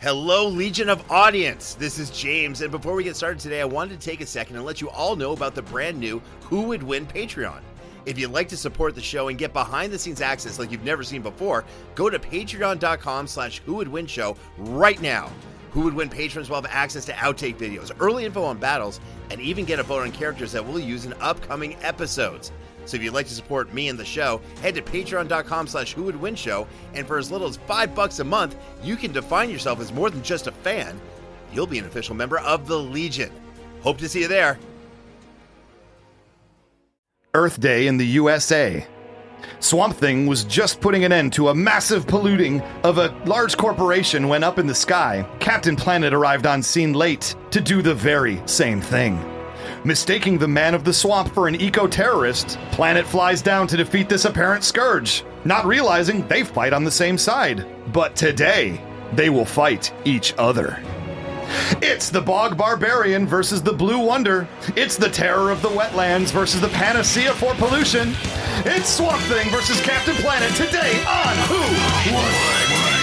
Hello, Legion of Audience. This is James, and before we get started today, I wanted to take a second and let you all know about the brand new Who Would Win Patreon. If you'd like to support the show and get behind-the-scenes access like you've never seen before, go to patreon.com/whowouldwinshow right now. Who Would Win patrons will have access to outtake videos, early info on battles, and even get a vote on characters that we'll use in upcoming episodes. So if you'd like to support me and the show, head to patreon.com/whowouldwinshow, and for as little as $5 a month, you can define yourself as more than just a fan. You'll be an official member of the Legion. Hope to see you there. Earth Day in the USA. Swamp Thing was just putting an end to a massive polluting of a large corporation when up in the sky, Captain Planet arrived on scene late to do the very same thing. Mistaking the man of the swamp for an eco-terrorist, Planet flies down to defeat this apparent scourge, not realizing they fight on the same side. But today, they will fight each other. It's the Bog Barbarian versus the Blue Wonder. It's the Terror of the Wetlands versus the Panacea for Pollution. It's Swamp Thing versus Captain Planet today on Who Would Win.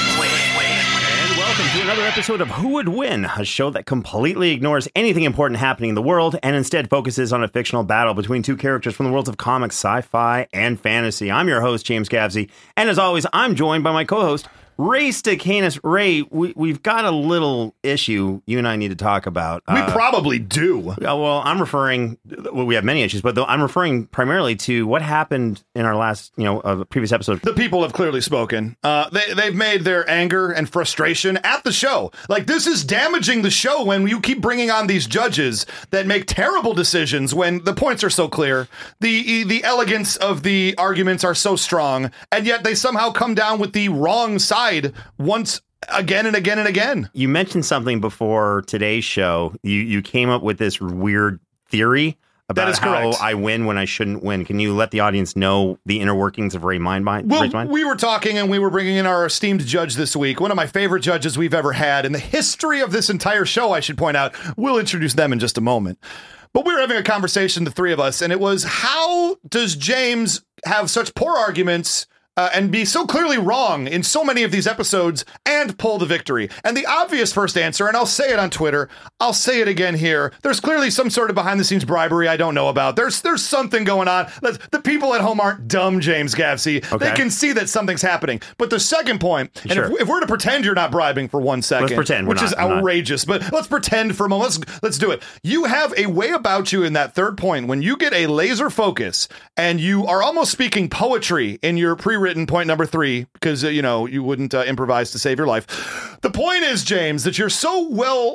And welcome to another episode of Who Would Win, a show that completely ignores anything important happening in the world and instead focuses on a fictional battle between two characters from the worlds of comics, sci-fi, and fantasy. I'm your host, James Gavsey, and as always, I'm joined by my co-host, Ray Stacanis. Ray, we've got a little issue you and I need to talk about. We probably do. Well, I'm referring, we have many issues, but I'm referring primarily to what happened in our last, previous episode. The people have clearly spoken. They've made their anger and frustration at the show. Like, this is damaging the show when you keep bringing on these judges that make terrible decisions when the points are so clear. The elegance of the arguments are so strong, and yet they somehow come down with the wrong side once again and again and again. You mentioned something before today's show. You came up with this weird theory about how I win when I shouldn't win. Can you let the audience know the inner workings of Ray's mind? Well, we were talking and we were bringing in our esteemed judge this week, one of my favorite judges we've ever had in the history of this entire show, I should point out. We'll introduce them in just a moment. But we were having a conversation, the three of us, and it was, how does James have such poor arguments and be so clearly wrong in so many of these episodes and pull the victory? And the obvious first answer, and I'll say it on Twitter, I'll say it again here, there's clearly some sort of behind-the-scenes bribery I don't know about. There's something going on. The people at home aren't dumb, James Gavsey. Okay. They can see that something's happening. But the second point, and if we're to pretend you're not bribing for 1 second, let's pretend which is outrageous, but let's pretend for a moment. Let's do it. You have a way about you in that third point when you get a laser focus and you are almost speaking poetry in your pre-written point number 3, because you wouldn't improvise to save your life. The point is, James, that you're so well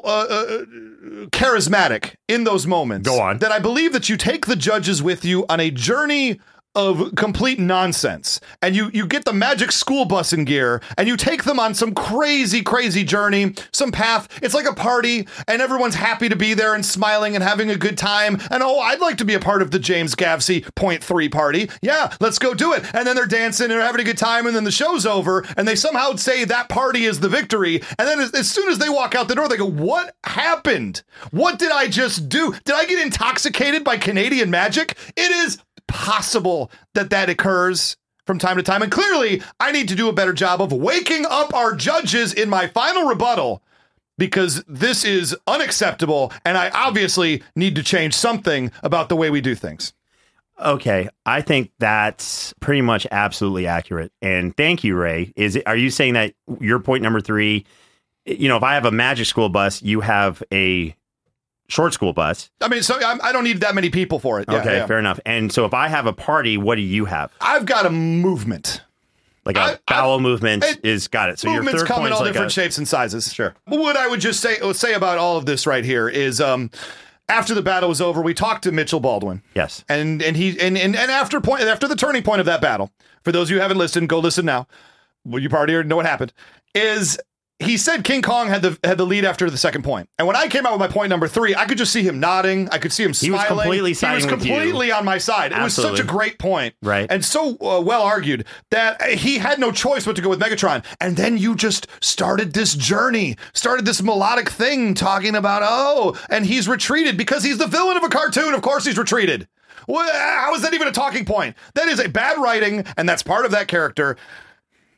charismatic in those moments. Go on. That I believe that you take the judges with you on a journey of complete nonsense, and you get the magic school bus in gear, and you take them on some crazy journey, some path. It's like a party, and everyone's happy to be there and smiling and having a good time, and I'd like to be a part of the James Gavsey point 3 party. Yeah, let's go do it. And then they're dancing and they're having a good time, and then the show's over, and they somehow say that party is the victory, and then as soon as they walk out the door, they go, what happened? What did I just do? Did I get intoxicated by Canadian magic? It is possible that occurs from time to time, and clearly I need to do a better job of waking up our judges in my final rebuttal, because this is unacceptable and I obviously need to change something about the way we do things. Okay, I think that's pretty much absolutely accurate, and thank you, Ray. Are you saying that your point number 3, if I have a magic school bus, you have a short school bus? I mean, so I don't need that many people for it. Okay, fair enough. And so if I have a party, what do you have? I've got a movement. Like a bowel movement is got it. So your third come point in all like different shapes and sizes. Sure. What I would just say about all of this right here is, after the battle was over, we talked to Mitchell Baldwin. Yes. And after the turning point of that battle, for those of you who haven't listened, go listen now. Well, you already know what happened. He said King Kong had the lead after the second point. And when I came out with my point number 3, I could just see him nodding. I could see him smiling. He was completely on my side. Absolutely. It was such a great point. Right. And so well argued that he had no choice but to go with Megatron. And then you just started this journey, started this melodic thing talking about, and he's retreated because he's the villain of a cartoon. Of course he's retreated. Well, how is that even a talking point? That is a bad writing, and that's part of that character.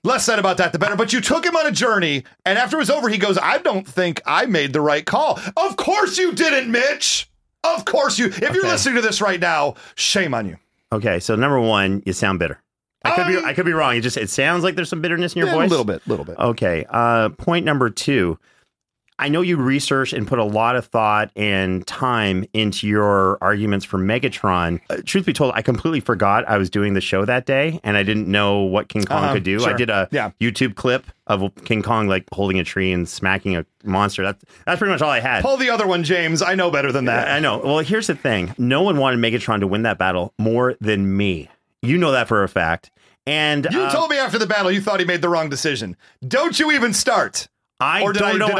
Less said about that, the better. But you took him on a journey, and after it was over, he goes, I don't think I made the right call. Of course you didn't, Mitch. Of course you. If you're listening to this right now, shame on you. Okay, so number one, you sound bitter. I could be wrong. It sounds like there's some bitterness in your voice. A little bit. Okay. Point number two. I know you researched and put a lot of thought and time into your arguments for Megatron. Truth be told, I completely forgot I was doing the show that day, and I didn't know what King Kong could do. Sure. I did a YouTube clip of King Kong like holding a tree and smacking a monster. That's pretty much all I had. Pull the other one, James. I know better than that. I know. Well, here's the thing. No one wanted Megatron to win that battle more than me. You know that for a fact. And you told me after the battle you thought he made the wrong decision. Don't you even start. Did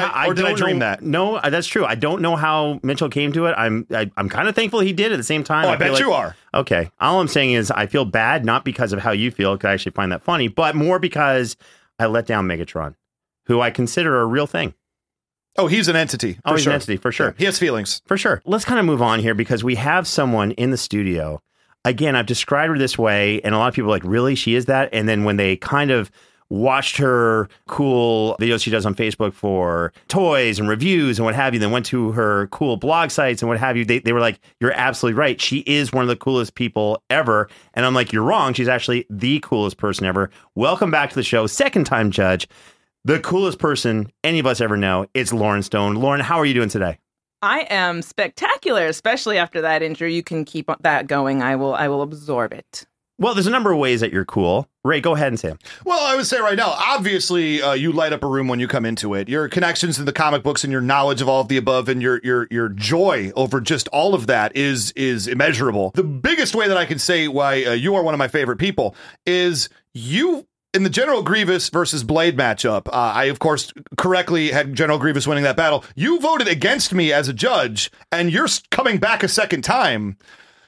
I dream that? No, that's true. I don't know how Mitchell came to it. I'm kind of thankful he did at the same time. Oh, I bet you are. Okay. All I'm saying is I feel bad, not because of how you feel, because I actually find that funny, but more because I let down Megatron, who I consider a real thing. Oh, he's an entity. He's an entity, for sure. Yeah, he has feelings. For sure. Let's kind of move on here because we have someone in the studio. Again, I've described her this way, and a lot of people are like, really? She is that? And then when they kind of watched her cool videos she does on Facebook for toys and reviews and what have you, then went to her cool blog sites and what have you, they were like, you're absolutely right. She is one of the coolest people ever. And I'm like, you're wrong. She's actually the coolest person ever. Welcome back to the show. Second time judge. The coolest person any of us ever know. It's Lauren Stone. Lauren, how are you doing today? I am spectacular, especially after that intro. You can keep that going. I will absorb it. Well, there's a number of ways that you're cool. Ray, go ahead and say them. Well, I would say right now, obviously, you light up a room when you come into it. Your connections to the comic books and your knowledge of all of the above and your joy over just all of that is immeasurable. The biggest way that I can say why you are one of my favorite people is you. In the General Grievous versus Blade matchup, I, of course, correctly had General Grievous winning that battle. You voted against me as a judge, and you're coming back a second time.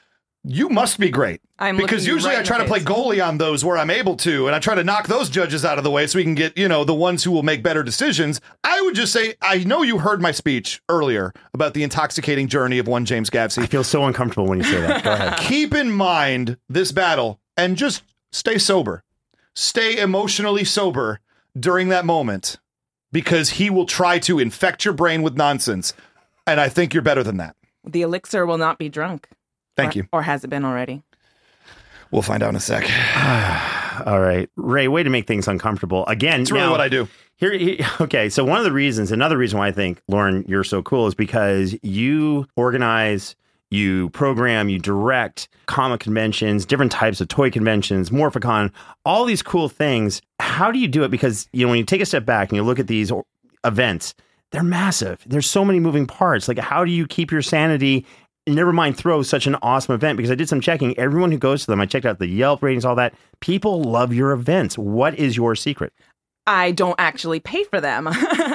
You must be great. Because usually I try to play goalie on those where I'm able to, and I try to knock those judges out of the way so we can get, the ones who will make better decisions. I would just say, I know you heard my speech earlier about the intoxicating journey of one James Gavsey. I feel so uncomfortable when you say that. Go ahead. Keep in mind this battle and just stay sober. Stay emotionally sober during that moment because he will try to infect your brain with nonsense. And I think you're better than that. The elixir will not be drunk. Thank you. Or has it been already? We'll find out in a sec. All right. Ray, way to make things uncomfortable. Again, it's really what I do. Okay, so another reason why I think, Lauren, you're so cool is because you organize, you program, you direct comic conventions, different types of toy conventions, Morphicon, all these cool things. How do you do it? Because, when you take a step back and you look at these events, they're massive. There's so many moving parts. Like, how do you keep your sanity? Never mind throw such an awesome event, because I did some checking. Everyone who goes to them, I checked out the Yelp ratings, all that. People love your events. What is your secret? I don't actually pay for them.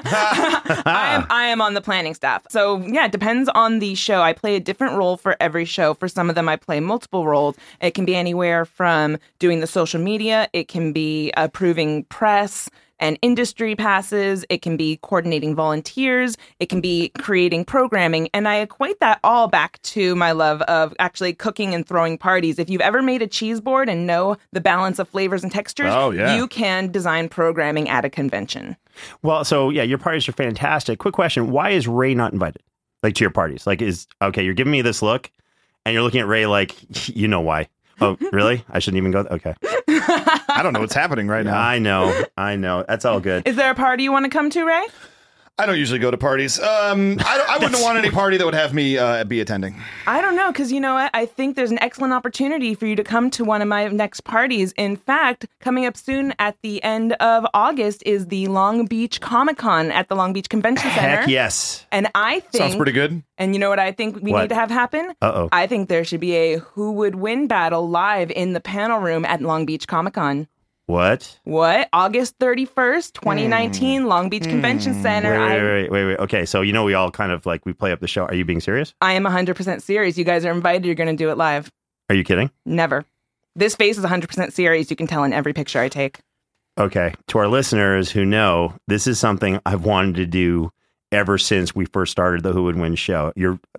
I am on the planning staff. So yeah, it depends on the show. I play a different role for every show. For some of them, I play multiple roles. It can be anywhere from doing the social media. It can be approving press and industry passes. It can be coordinating volunteers. It can be creating programming. And I equate that all back to my love of actually cooking and throwing parties. If you've ever made a cheese board and know the balance of flavors and textures, you can design programming at a convention. Well, so yeah, your parties are fantastic. Quick question. Why is Ray not invited? Like, to your parties? Like, you're giving me this look and you're looking at Ray like, you know why. Oh, really? I shouldn't even go? Okay. I don't know what's happening right now. I know. That's all good. Is there a party you want to come to, Ray? I don't usually go to parties. I wouldn't want any party that would have me be attending. I don't know, because you know what? I think there's an excellent opportunity for you to come to one of my next parties. In fact, coming up soon at the end of August is the Long Beach Comic-Con at the Long Beach Convention Center. Heck yes. And I think... Sounds pretty good. And you know what I think we need to have happen? Uh-oh. I think there should be a Who Would Win battle live in the panel room at Long Beach Comic-Con. What? August 31st, 2019, Long Beach Convention Center. Wait. Okay, so we all kind of we play up the show. Are you being serious? I am 100% serious. You guys are invited. You're going to do it live. Are you kidding? Never. This face is 100% serious. You can tell in every picture I take. Okay, to our listeners who know, this is something I've wanted to do ever since we first started the Who Would Win show.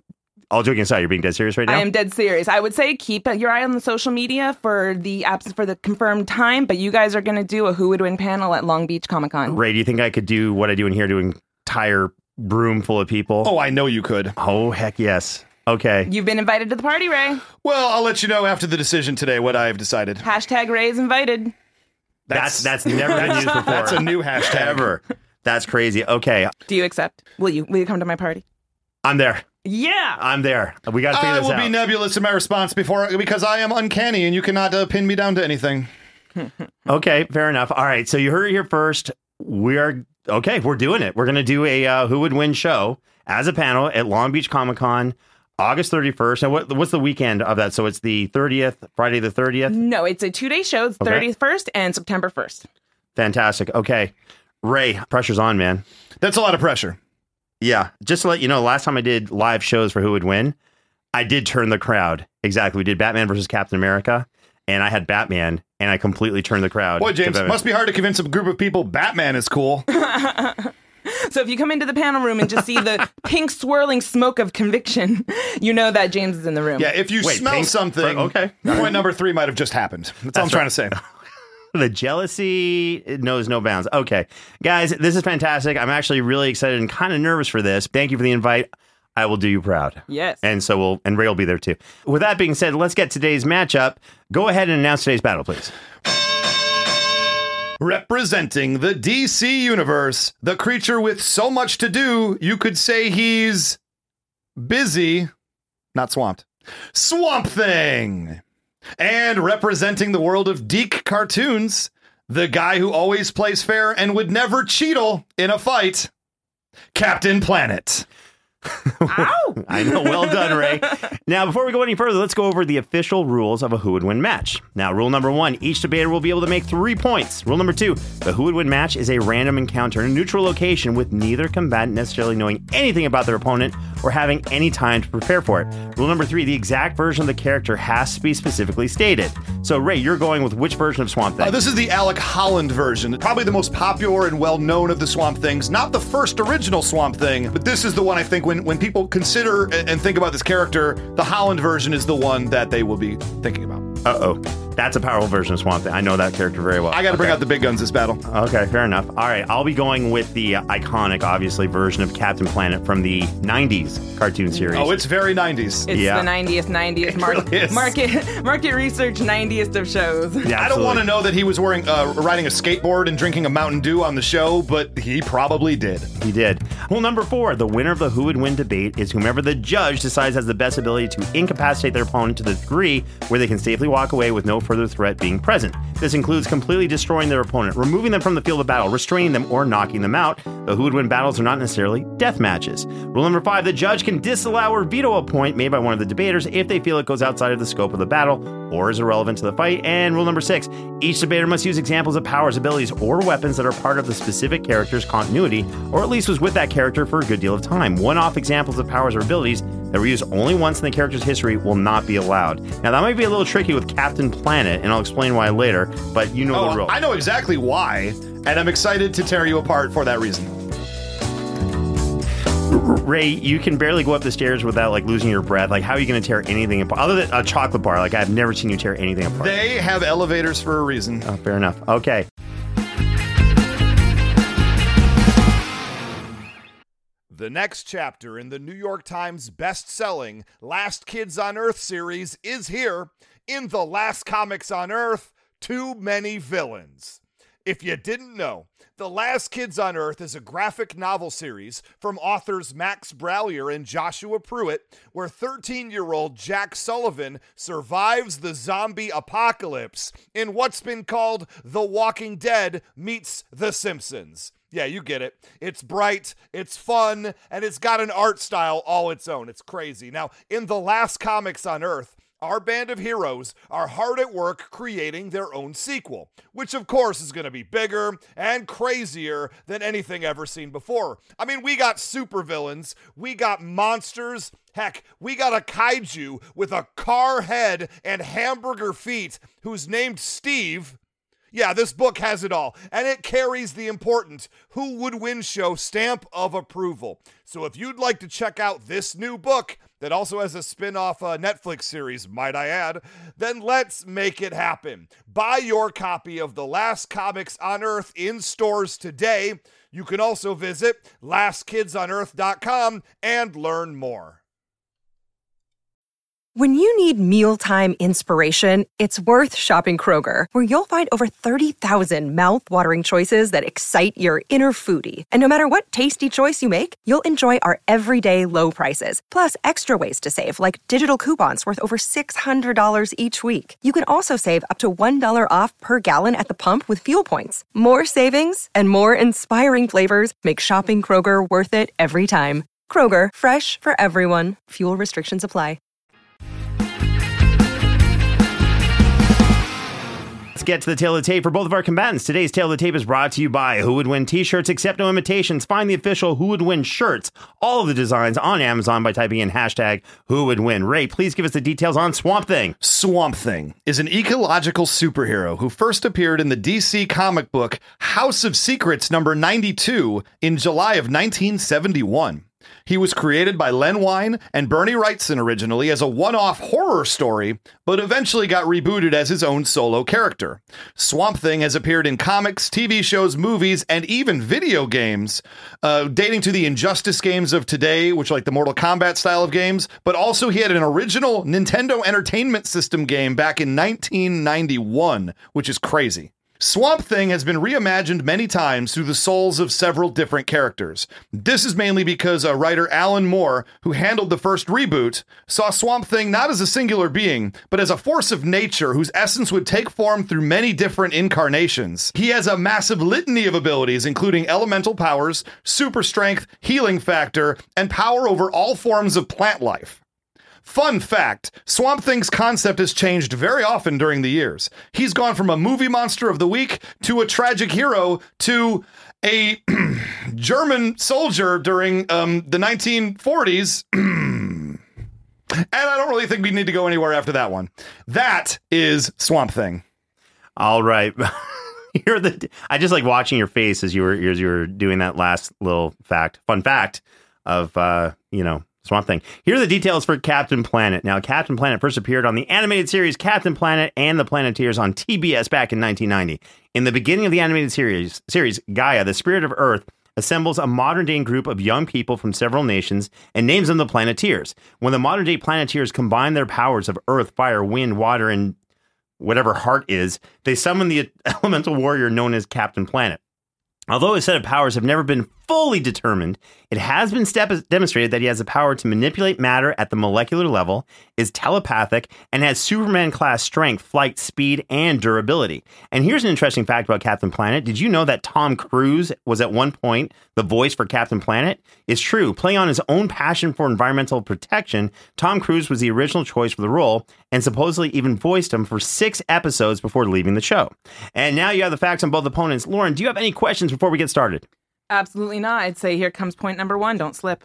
all joking aside, you're being dead serious right now? I am dead serious. I would say keep your eye on the social media for the confirmed time, but you guys are going to do a Who Would Win panel at Long Beach Comic Con. Ray, do you think I could do what I do in here to an entire room full of people? Oh, I know you could. Oh, heck yes. Okay. You've been invited to the party, Ray. Well, I'll let you know after the decision today what I've decided. Hashtag Ray's invited. That's never been used before. That's a new hashtag. Ever. That's crazy. Okay. Do you accept? Will you come to my party? I'm there. Yeah. I'm there. We got to figure I this will out. be nebulous in my response because I am uncanny and you cannot pin me down to anything. Okay, fair enough. All right, so you heard it here first. We're doing it. We're going to do a Who Would Win show as a panel at Long Beach Comic Con, August 31st. And what's the weekend of that? So it's the 30th, Friday the 30th? No, it's a 2-day show. It's 31st and September 1st. Fantastic. Okay. Ray, pressure's on, man. That's a lot of pressure. Yeah. Just to let you know, last time I did live shows for Who Would Win, I did turn the crowd. Exactly. We did Batman versus Captain America, and I had Batman, and I completely turned the crowd. Boy, James, must be hard to convince a group of people Batman is cool. So if you come into the panel room and just see the pink swirling smoke of conviction, you know that James is in the room. Yeah, if you smell something, point number 3 might have just happened. That's all I'm trying to say. The jealousy knows no bounds. Okay, guys, this is fantastic. I'm actually really excited and kind of nervous for this. Thank you for the invite. I will do you proud. Yes. And so Ray will be there too. With that being said, let's get today's matchup. Go ahead and announce today's battle, please. Representing the DC Universe, the creature with so much to do, you could say he's busy, not swamped. Swamp Thing! And representing the world of Deke cartoons, the guy who always plays fair and would never cheatle in a fight, Captain Planet. Ow! I know. Well done, Ray. Now, before we go any further, let's go over the official rules of a Who Would Win match. Now, rule number 1, each debater will be able to make 3 points. Rule number 2, the Who Would Win match is a random encounter in a neutral location with neither combatant necessarily knowing anything about their opponent or having any time to prepare for it. Rule number 3, the exact version of the character has to be specifically stated. So, Ray, you're going with which version of Swamp Thing? This is the Alec Holland version. Probably the most popular and well-known of the Swamp Things. Not the first original Swamp Thing, but this is the one I think when people consider and think about this character, the Holland version is the one that they will be thinking about. Uh-oh. That's a powerful version of Swamp Thing. I know that character very well. I got to bring out the big guns this battle. Okay, fair enough. All right, I'll be going with the iconic, obviously, version of Captain Planet from the 90s cartoon series. Oh, it's very 90s. It's the 90th market research 90th of shows. Yeah, I don't want to know that he was riding a skateboard and drinking a Mountain Dew on the show, but he probably did. He did. Rule number 4, the winner of the Who Would Win debate is whomever the judge decides has the best ability to incapacitate their opponent to the degree where they can safely walk away with no further threat being present. This includes completely destroying their opponent, removing them from the field of battle, restraining them, or knocking them out. The Who Would Win battles are not necessarily death matches. Rule number 5, the judge can disallow or veto a point made by one of the debaters if they feel it goes outside of the scope of the battle or is irrelevant to the fight. And rule number 6, each debater must use examples of powers, abilities, or weapons that are part of the specific character's continuity, or at least was with that character for a good deal of time. One-off examples of powers or abilities that were used only once in the character's history will not be allowed. Now, that might be a little tricky with Captain Planet, and I'll explain why later, but you know the rules. I know exactly why, and I'm excited to tear you apart for that reason. Ray, you can barely go up the stairs without losing your breath. How are you going to tear anything apart? Other than a chocolate bar, I've never seen you tear anything apart. They have elevators for a reason. Oh, fair enough. Okay. The next chapter in the New York Times best-selling Last Kids on Earth series is here in The Last Comics on Earth, Too Many Villains. If you didn't know, The Last Kids on Earth is a graphic novel series from authors Max Brallier and Joshua Pruitt, where 13-year-old Jack Sullivan survives the zombie apocalypse in what's been called The Walking Dead meets The Simpsons. Yeah, you get it. It's bright, it's fun, and it's got an art style all its own. It's crazy. Now, in The Last Comics on Earth, our band of heroes are hard at work creating their own sequel, which of course is going to be bigger and crazier than anything ever seen before. I mean, we got supervillains, we got monsters, heck, we got a kaiju with a car head and hamburger feet who's named Steve. Yeah, this book has it all, and it carries the important Who Would Win show stamp of approval. So if you'd like to check out this new book that also has a spin-off Netflix series, might I add, then let's make it happen. Buy your copy of The Last Comics on Earth in stores today. You can also visit LastKidsOnEarth.com and learn more. When you need mealtime inspiration, it's worth shopping Kroger, where you'll find over 30,000 mouth-watering choices that excite your inner foodie. And no matter what tasty choice you make, you'll enjoy our everyday low prices, plus extra ways to save, like digital coupons worth over $600 each week. You can also save up to $1 off per gallon at the pump with fuel points. More savings and more inspiring flavors make shopping Kroger worth it every time. Kroger, fresh for everyone. Fuel restrictions apply. Let's get to the Tale of the Tape for both of our combatants. Today's Tale of the Tape is brought to you by Who Would Win t-shirts. Accept no imitations. Find the official Who Would Win shirts. All of the designs on Amazon by typing in hashtag Who Would Win. Ray, please give us the details on Swamp Thing. Swamp Thing is an ecological superhero who first appeared in the DC comic book House of Secrets number 92 in July of 1971. He was created by Len Wein and Bernie Wrightson originally as a one-off horror story, but eventually got rebooted as his own solo character. Swamp Thing has appeared in comics, TV shows, movies, and even video games, dating to the Injustice games of today, which are like the Mortal Kombat style of games, but also he had an original Nintendo Entertainment System game back in 1991, which is crazy. Swamp Thing has been reimagined many times through the souls of several different characters. This is mainly because writer Alan Moore, who handled the first reboot, saw Swamp Thing not as a singular being, but as a force of nature whose essence would take form through many different incarnations. He has a massive litany of abilities, including elemental powers, super strength, healing factor, and power over all forms of plant life. Fun fact, Swamp Thing's concept has changed very often during the years. He's gone from a movie monster of the week to a tragic hero to a German soldier during the 1940s. And I don't really think we need to go anywhere after that one. That is Swamp Thing. All right. I just like watching your face as you were doing that last little fun fact of, Swamp Thing. Here are the details for Captain Planet. Now, Captain Planet first appeared on the animated series Captain Planet and the Planeteers on TBS back in 1990. In the beginning of the animated series, Gaia, the spirit of Earth, assembles a modern-day group of young people from several nations and names them the Planeteers. When the modern-day Planeteers combine their powers of earth, fire, wind, water, and whatever heart is, they summon the elemental warrior known as Captain Planet. Although his set of powers have never been fully determined, it has been demonstrated that he has the power to manipulate matter at the molecular level, is telepathic, and has Superman-class strength, flight, speed, and durability. And here's an interesting fact about Captain Planet. Did you know that Tom Cruise was at one point the voice for Captain Planet? It's true. Playing on his own passion for environmental protection, Tom Cruise was the original choice for the role and supposedly even voiced him for 6 episodes before leaving the show. And now you have the facts on both opponents. Lauren, do you have any questions before we get started? Absolutely not. I'd say here comes point number 1. Don't slip.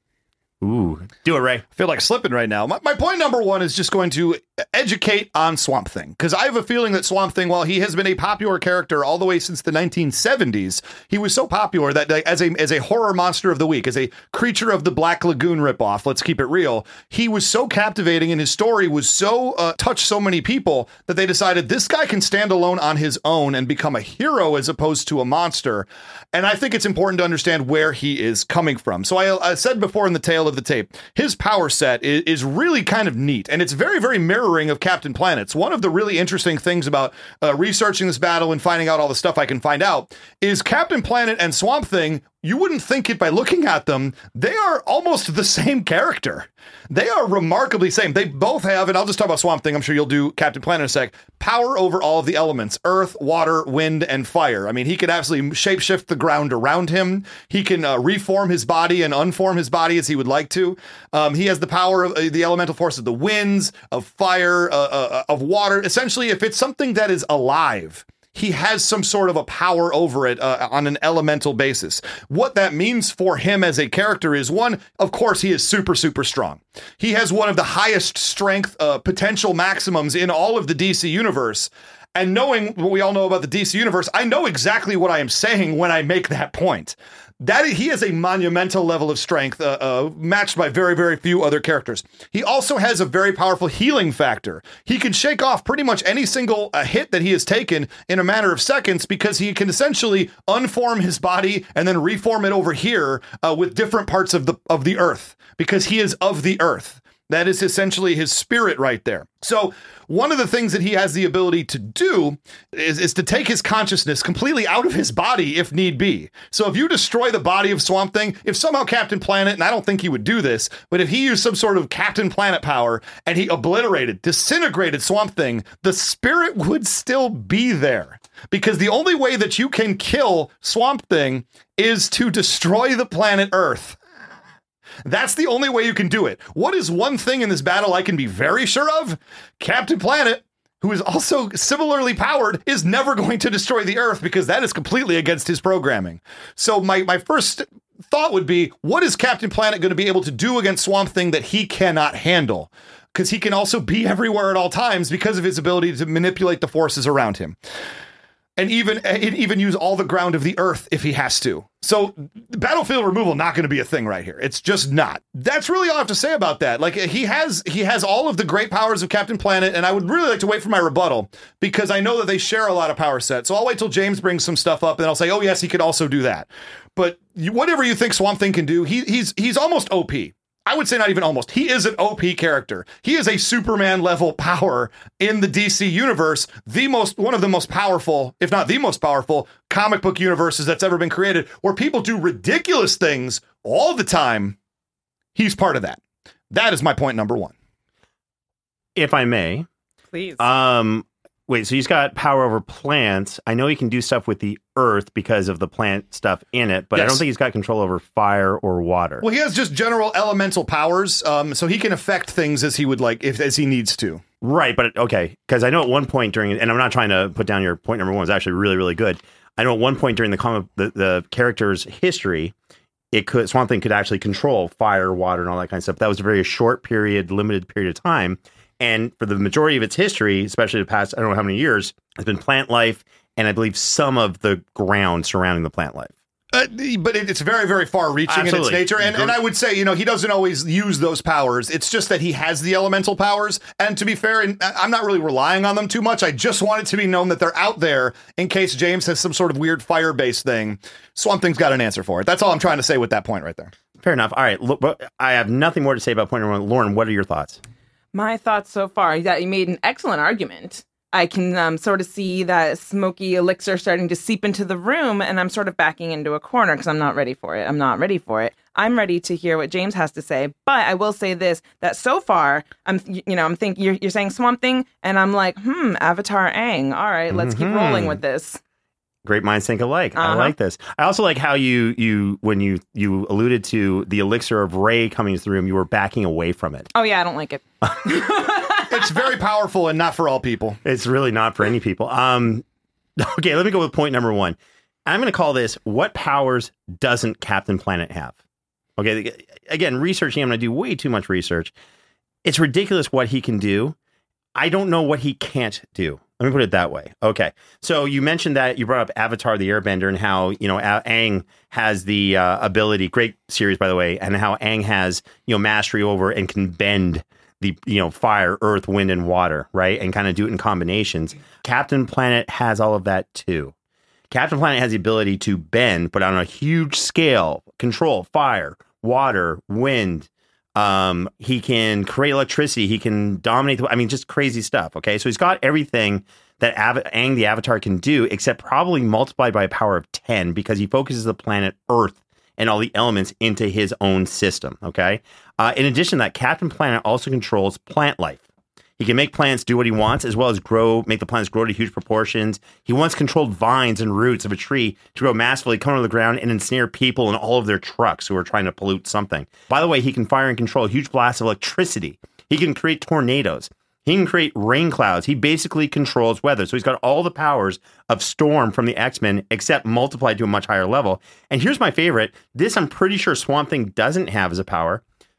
Ooh, do it, Ray. I feel like slipping right now. My point number 1 is just going to educate on Swamp Thing, because I have a feeling that Swamp Thing, while he has been a popular character all the way since the 1970s, he was so popular that as a horror monster of the week, as a creature of the Black Lagoon ripoff, let's keep it real, he was so captivating and his story was so touched so many people that they decided this guy can stand alone on his own and become a hero as opposed to a monster. And I think it's important to understand where he is coming from. So I said before in the Tale of the Tape, his power set is really kind of neat, and it's very, very mirroring of Captain Planet's. One of the really interesting things about researching this battle and finding out all the stuff I can find out is Captain Planet and Swamp Thing, you wouldn't think it by looking at them, they are almost the same character. They are remarkably same. They both have, and I'll just talk about Swamp Thing, I'm sure you'll do Captain Planet in a sec, power over all of the elements, earth, water, wind, and fire. I mean, he can absolutely shapeshift the ground around him. He can reform his body and unform his body as he would like to. He has the power of the elemental force of the winds, of fire, of water. Essentially, if it's something that is alive, he has some sort of a power over it on an elemental basis. What that means for him as a character is, one, of course, he is super, super strong. He has one of the highest strength potential maximums in all of the DC universe. And knowing what we all know about the DC universe, I know exactly what I am saying when I make that point. That he has a monumental level of strength, matched by very, very few other characters. He also has a very powerful healing factor. He can shake off pretty much any single hit that he has taken in a matter of seconds because he can essentially unform his body and then reform it over here with different parts of the earth because he is of the earth. That is essentially his spirit right there. So one of the things that he has the ability to do is to take his consciousness completely out of his body if need be. So if you destroy the body of Swamp Thing, if somehow Captain Planet, and I don't think he would do this, but if he used some sort of Captain Planet power and he disintegrated Swamp Thing, the spirit would still be there. Because the only way that you can kill Swamp Thing is to destroy the planet Earth. That's the only way you can do it. What is one thing in this battle I can be very sure of? Captain Planet, who is also similarly powered, is never going to destroy the Earth because that is completely against his programming. So my first thought would be, what is Captain Planet going to be able to do against Swamp Thing that he cannot handle? Because he can also be everywhere at all times because of his ability to manipulate the forces around him. And even use all the ground of the earth if he has to. So battlefield removal not going to be a thing right here. It's just not. That's really all I have to say about that. Like he has all of the great powers of Captain Planet, and I would really like to wait for my rebuttal because I know that they share a lot of power sets. So I'll wait till James brings some stuff up, and I'll say, oh yes, he could also do that. But whatever you think Swamp Thing can do, he's almost OP. I would say not even almost. He is an OP character. He is a Superman level power in the DC universe, one of the most powerful, if not the most powerful, comic book universes that's ever been created, where people do ridiculous things all the time. He's part of that. That is my point number one. If I may. Please. Wait, so he's got power over plants. I know he can do stuff with the earth because of the plant stuff in it, but yes. I don't think he's got control over fire or water. Well, he has just general elemental powers, so he can affect things as he would like, as he needs to. Right, but okay, because I know at one point during, and I'm not trying to put down your point number one, it's actually really, really good. I know at one point during the comic, the character's history, Swamp Thing could actually control fire, water, and all that kind of stuff. That was a very short period, limited period of time. And for the majority of its history, especially the past, I don't know how many years, it's been plant life, and I believe some of the ground surrounding the plant life. But it's very, very far-reaching in its nature. And I would say, he doesn't always use those powers. It's just that he has the elemental powers. And to be fair, I'm not really relying on them too much. I just want it to be known that they're out there in case James has some sort of weird fire-based thing. Swamp Thing's got an answer for it. That's all I'm trying to say with that point right there. Fair enough. All right. Look, I have nothing more to say about point number one. Lauren, what are your thoughts? My thoughts so far is that you made an excellent argument. I can sort of see that smoky elixir starting to seep into the room, and I'm sort of backing into a corner because I'm not ready for it. I'm ready to hear what James has to say, but I will say this: that so far, I'm thinking you're saying Swamp Thing, and I'm like, Avatar Aang. All right, let's keep rolling with this. Great minds think alike. I like this. I also like how you when you alluded to the elixir of Ray coming into the room, you were backing away from it. Oh yeah, I don't like it. It's very powerful and not for all people. It's really not for any people. Okay, let me go with point number one. I'm going to call this, what powers doesn't Captain Planet have? Okay, again, researching, I'm going to do way too much research. It's ridiculous what he can do. I don't know what he can't do. Let me put it that way. Okay. So you mentioned that you brought up Avatar the Airbender and how, Aang has the ability, great series, by the way, and how Aang has, mastery over and can bend the, fire, earth, wind, and water, right? And kind of do it in combinations. Captain Planet has all of that too. Captain Planet has the ability to bend, but on a huge scale, control fire, water, wind. He can create electricity. He can dominate. Just crazy stuff. Okay. So he's got everything that Aang the Avatar can do, except probably multiplied by a power of 10 because he focuses the planet Earth and all the elements into his own system. Okay. In addition to that, Captain Planet also controls plant life. He can make plants do what he wants, as well as make the plants grow to huge proportions. He once controlled vines and roots of a tree to grow massively, come to the ground, and ensnare people in all of their trucks who are trying to pollute something. By the way, he can fire and control huge blasts of electricity. He can create tornadoes. He can create rain clouds. He basically controls weather. So he's got all the powers of Storm from the X-Men, except multiplied to a much higher level. And here's my favorite. This I'm pretty sure Swamp Thing doesn't have as a power.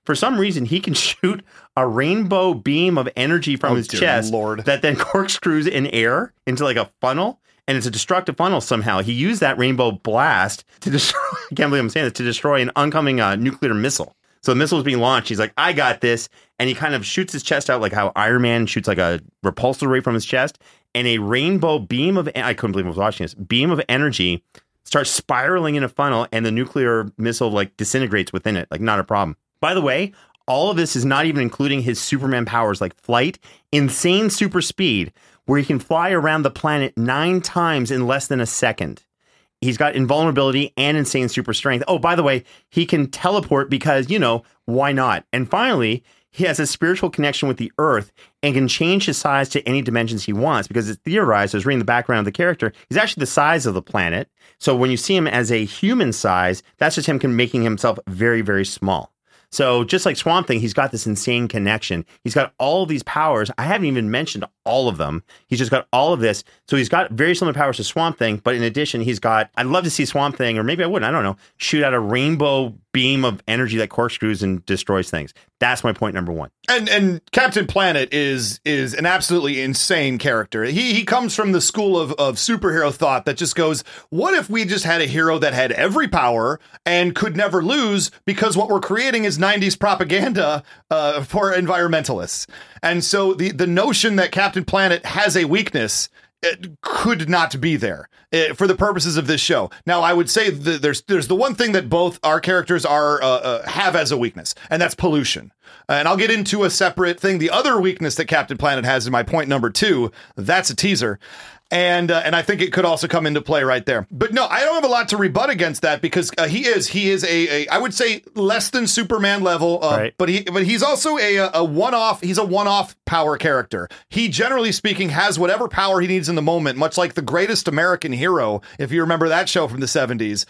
for some reason, he can shoot a rainbow beam of energy from his dear chest Lord. that then corkscrews in air into like a funnel. And it's a destructive funnel somehow. He used that rainbow blast to destroy, I can't believe I'm saying this, to destroy an oncoming nuclear missile. So the missile was being launched. He's like, I got this. And he kind of shoots his chest out like how Iron Man shoots like a repulsor ray from his chest. And a rainbow beam of, I couldn't believe I was watching this, beam of energy starts spiraling in a funnel. And the nuclear missile like disintegrates within it. Like not a problem. By the way, all of this is not even including his Superman powers like flight, insane super speed, where he can fly around the planet 9 times in less than a second. He's got invulnerability and insane super strength. Oh, by the way, he can teleport because, why not? And finally, he has a spiritual connection with the Earth and can change his size to any dimensions he wants because it's theorized, I was reading the background of the character, he's actually the size of the planet. So when you see him as a human size, that's just him making himself very, very small. So just like Swamp Thing, he's got this insane connection. He's got all of these powers. I haven't even mentioned all of them. He's just got all of this. So he's got very similar powers to Swamp Thing, but in addition, I'd love to see Swamp Thing, or maybe I wouldn't, I don't know, shoot out a rainbow beam of energy that corkscrews and destroys things. That's my point number 1. And Captain Planet is an absolutely insane character. He comes from the school of superhero thought that just goes, what if we just had a hero that had every power and could never lose because what we're creating is 90s propaganda for environmentalists. And so the notion that Captain Planet has a weakness, it could not be there for the purposes of this show. Now, I would say there's the one thing that both our characters have as a weakness, and that's pollution. And I'll get into a separate thing. The other weakness that Captain Planet has in my point number 2, that's a teaser. And I think it could also come into play right there. But no, I don't have a lot to rebut against that because he is a I would say less than Superman level, right. but he's also a one-off. He's a one-off power character. He, generally speaking, has whatever power he needs in the moment, much like the Greatest American Hero, if you remember that show from the 70s.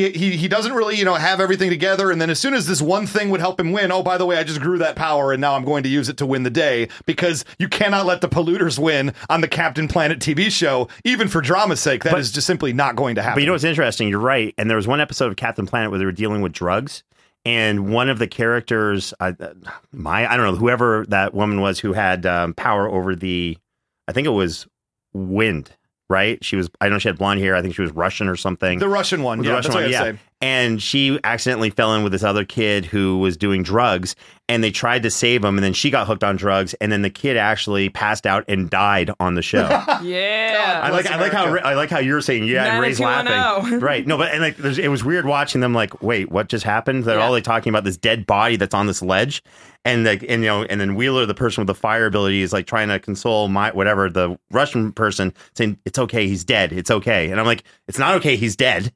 He doesn't really, have everything together, and then as soon as this one thing would help him win, oh, by the way, I just grew that power, and now I'm going to use it to win the day, because you cannot let the polluters win on the Captain Planet TV show. Even for drama's sake, that is just simply not going to happen. But you know what's interesting? You're right. And there was one episode of Captain Planet where they were dealing with drugs. And one of the characters, I don't know, whoever that woman was who had power over I think it was wind, right? I know she had blonde hair. I think she was Russian or something. The Russian one. Yeah, that's what I'd say. And she accidentally fell in with this other kid who was doing drugs, and they tried to save him, and then she got hooked on drugs, and then the kid actually passed out and died on the show. Yeah. I like how you're saying, yeah, and Ray's laughing. Right. No, but it was weird watching them like, wait, what just happened? They're all like talking about this dead body that's on this ledge. And then Wheeler, the person with the fire ability, is like trying to console the Russian person, saying, it's okay, he's dead. It's okay. And I'm like, it's not okay, he's dead.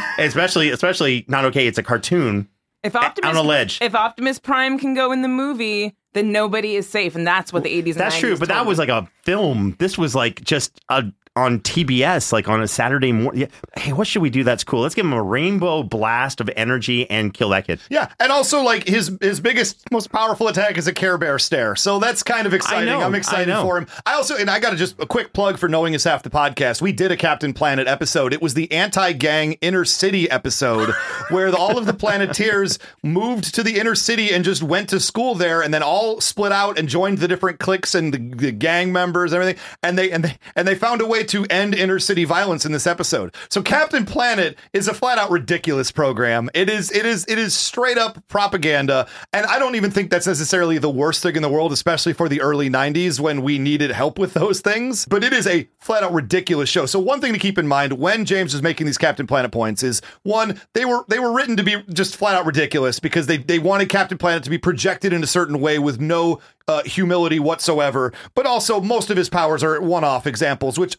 especially not okay, it's a cartoon. On a ledge. If Optimus Prime can go in the movie, then nobody is safe, and that's what the 80s and 90s. That's true, but that was like a film. This was like just on TBS, like on a Saturday morning. Yeah. Hey, what should we do? That's cool. Let's give him a rainbow blast of energy and kill that kid. Yeah, and also like his biggest, most powerful attack is a Care Bear stare. So that's kind of exciting. I'm excited for him. And I got just a quick plug for Knowing Is Half the Podcast. We did a Captain Planet episode. It was the anti-gang inner city episode where all of the Planeteers moved to the inner city and just went to school there, and then all split out and joined the different cliques and the gang members and everything. And they found a way to end inner city violence in this episode. So Captain Planet is a flat out ridiculous program. It is straight up propaganda. And I don't even think that's necessarily the worst thing in the world, especially for the early 90s when we needed help with those things. But it is a flat out ridiculous show. So one thing to keep in mind when James was making these Captain Planet points is, one, they were written to be just flat out ridiculous because they wanted Captain Planet to be projected in a certain way with no humility whatsoever, but also most of his powers are one-off examples, which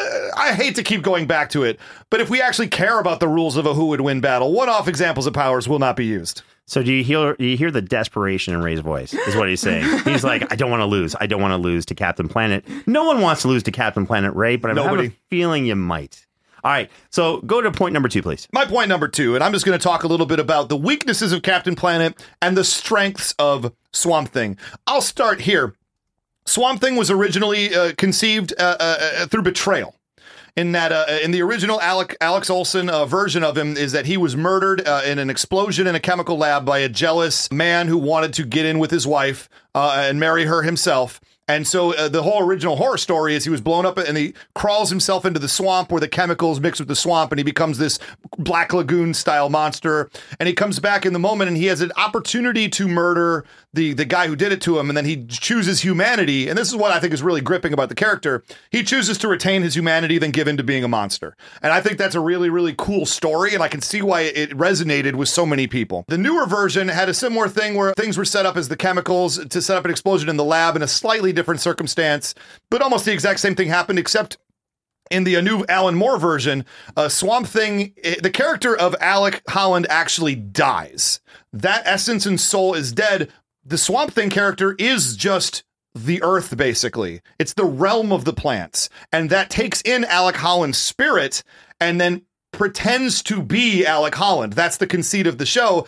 I hate to keep going back to it, but if we actually care about the rules of a who would win battle, one-off examples of powers will not be used. So do you hear the desperation in Ray's voice, is what he's saying. He's like, I don't want to lose. I don't want to lose to Captain Planet. No one wants to lose to Captain Planet, Ray, but I have a feeling you might. All right, so go to point number 2, please. My point number 2, and I'm just going to talk a little bit about the weaknesses of Captain Planet and the strengths of Swamp Thing. I'll start here. Swamp Thing was originally conceived through betrayal. in that in the original Alex Olsen version of him is that he was murdered in an explosion in a chemical lab by a jealous man who wanted to get in with his wife and marry her himself. And so the whole original horror story is he was blown up and he crawls himself into the swamp where the chemicals mix with the swamp and he becomes this Black Lagoon style monster. And he comes back in the moment and he has an opportunity to murder the guy who did it to him. And then he chooses humanity. And this is what I think is really gripping about the character. He chooses to retain his humanity than give in to being a monster. And I think that's a really, really cool story. And I can see why it resonated with so many people. The newer version had a similar thing where things were set up as the chemicals to set up an explosion in the lab in a slightly different circumstance, but almost the exact same thing happened, except in the new Alan Moore version, Swamp Thing, the character of Alec Holland actually dies. That essence and soul is dead. The Swamp Thing character is just the earth, basically. It's the realm of the plants. And that takes in Alec Holland's spirit and then pretends to be Alec Holland. That's the conceit of the show.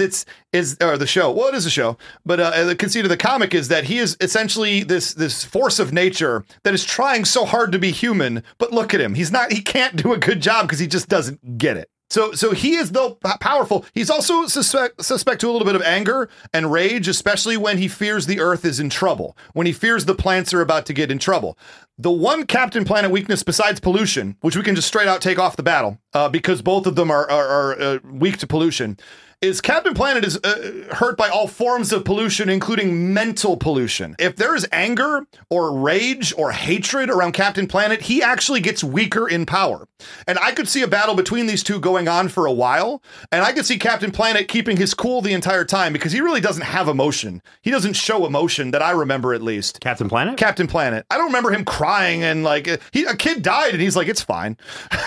The show. Well, it is a show, but the conceit of the comic is that he is essentially this force of nature that is trying so hard to be human. But look at him. He can't do a good job because he just doesn't get it. So he is, though, powerful. He's also suspect to a little bit of anger and rage, especially when he fears the Earth is in trouble, when he fears the plants are about to get in trouble. The one Captain Planet weakness besides pollution, which we can just straight out take off the battle, because both of them are weak to pollution, is Captain Planet is hurt by all forms of pollution, including mental pollution. If there is anger or rage or hatred around Captain Planet, he actually gets weaker in power. And I could see a battle between these two going on for a while, and I could see Captain Planet keeping his cool the entire time because he really doesn't have emotion. He doesn't show emotion that I remember, at least. Captain Planet? Captain Planet. I don't remember him crying and like a kid died and he's like, it's fine.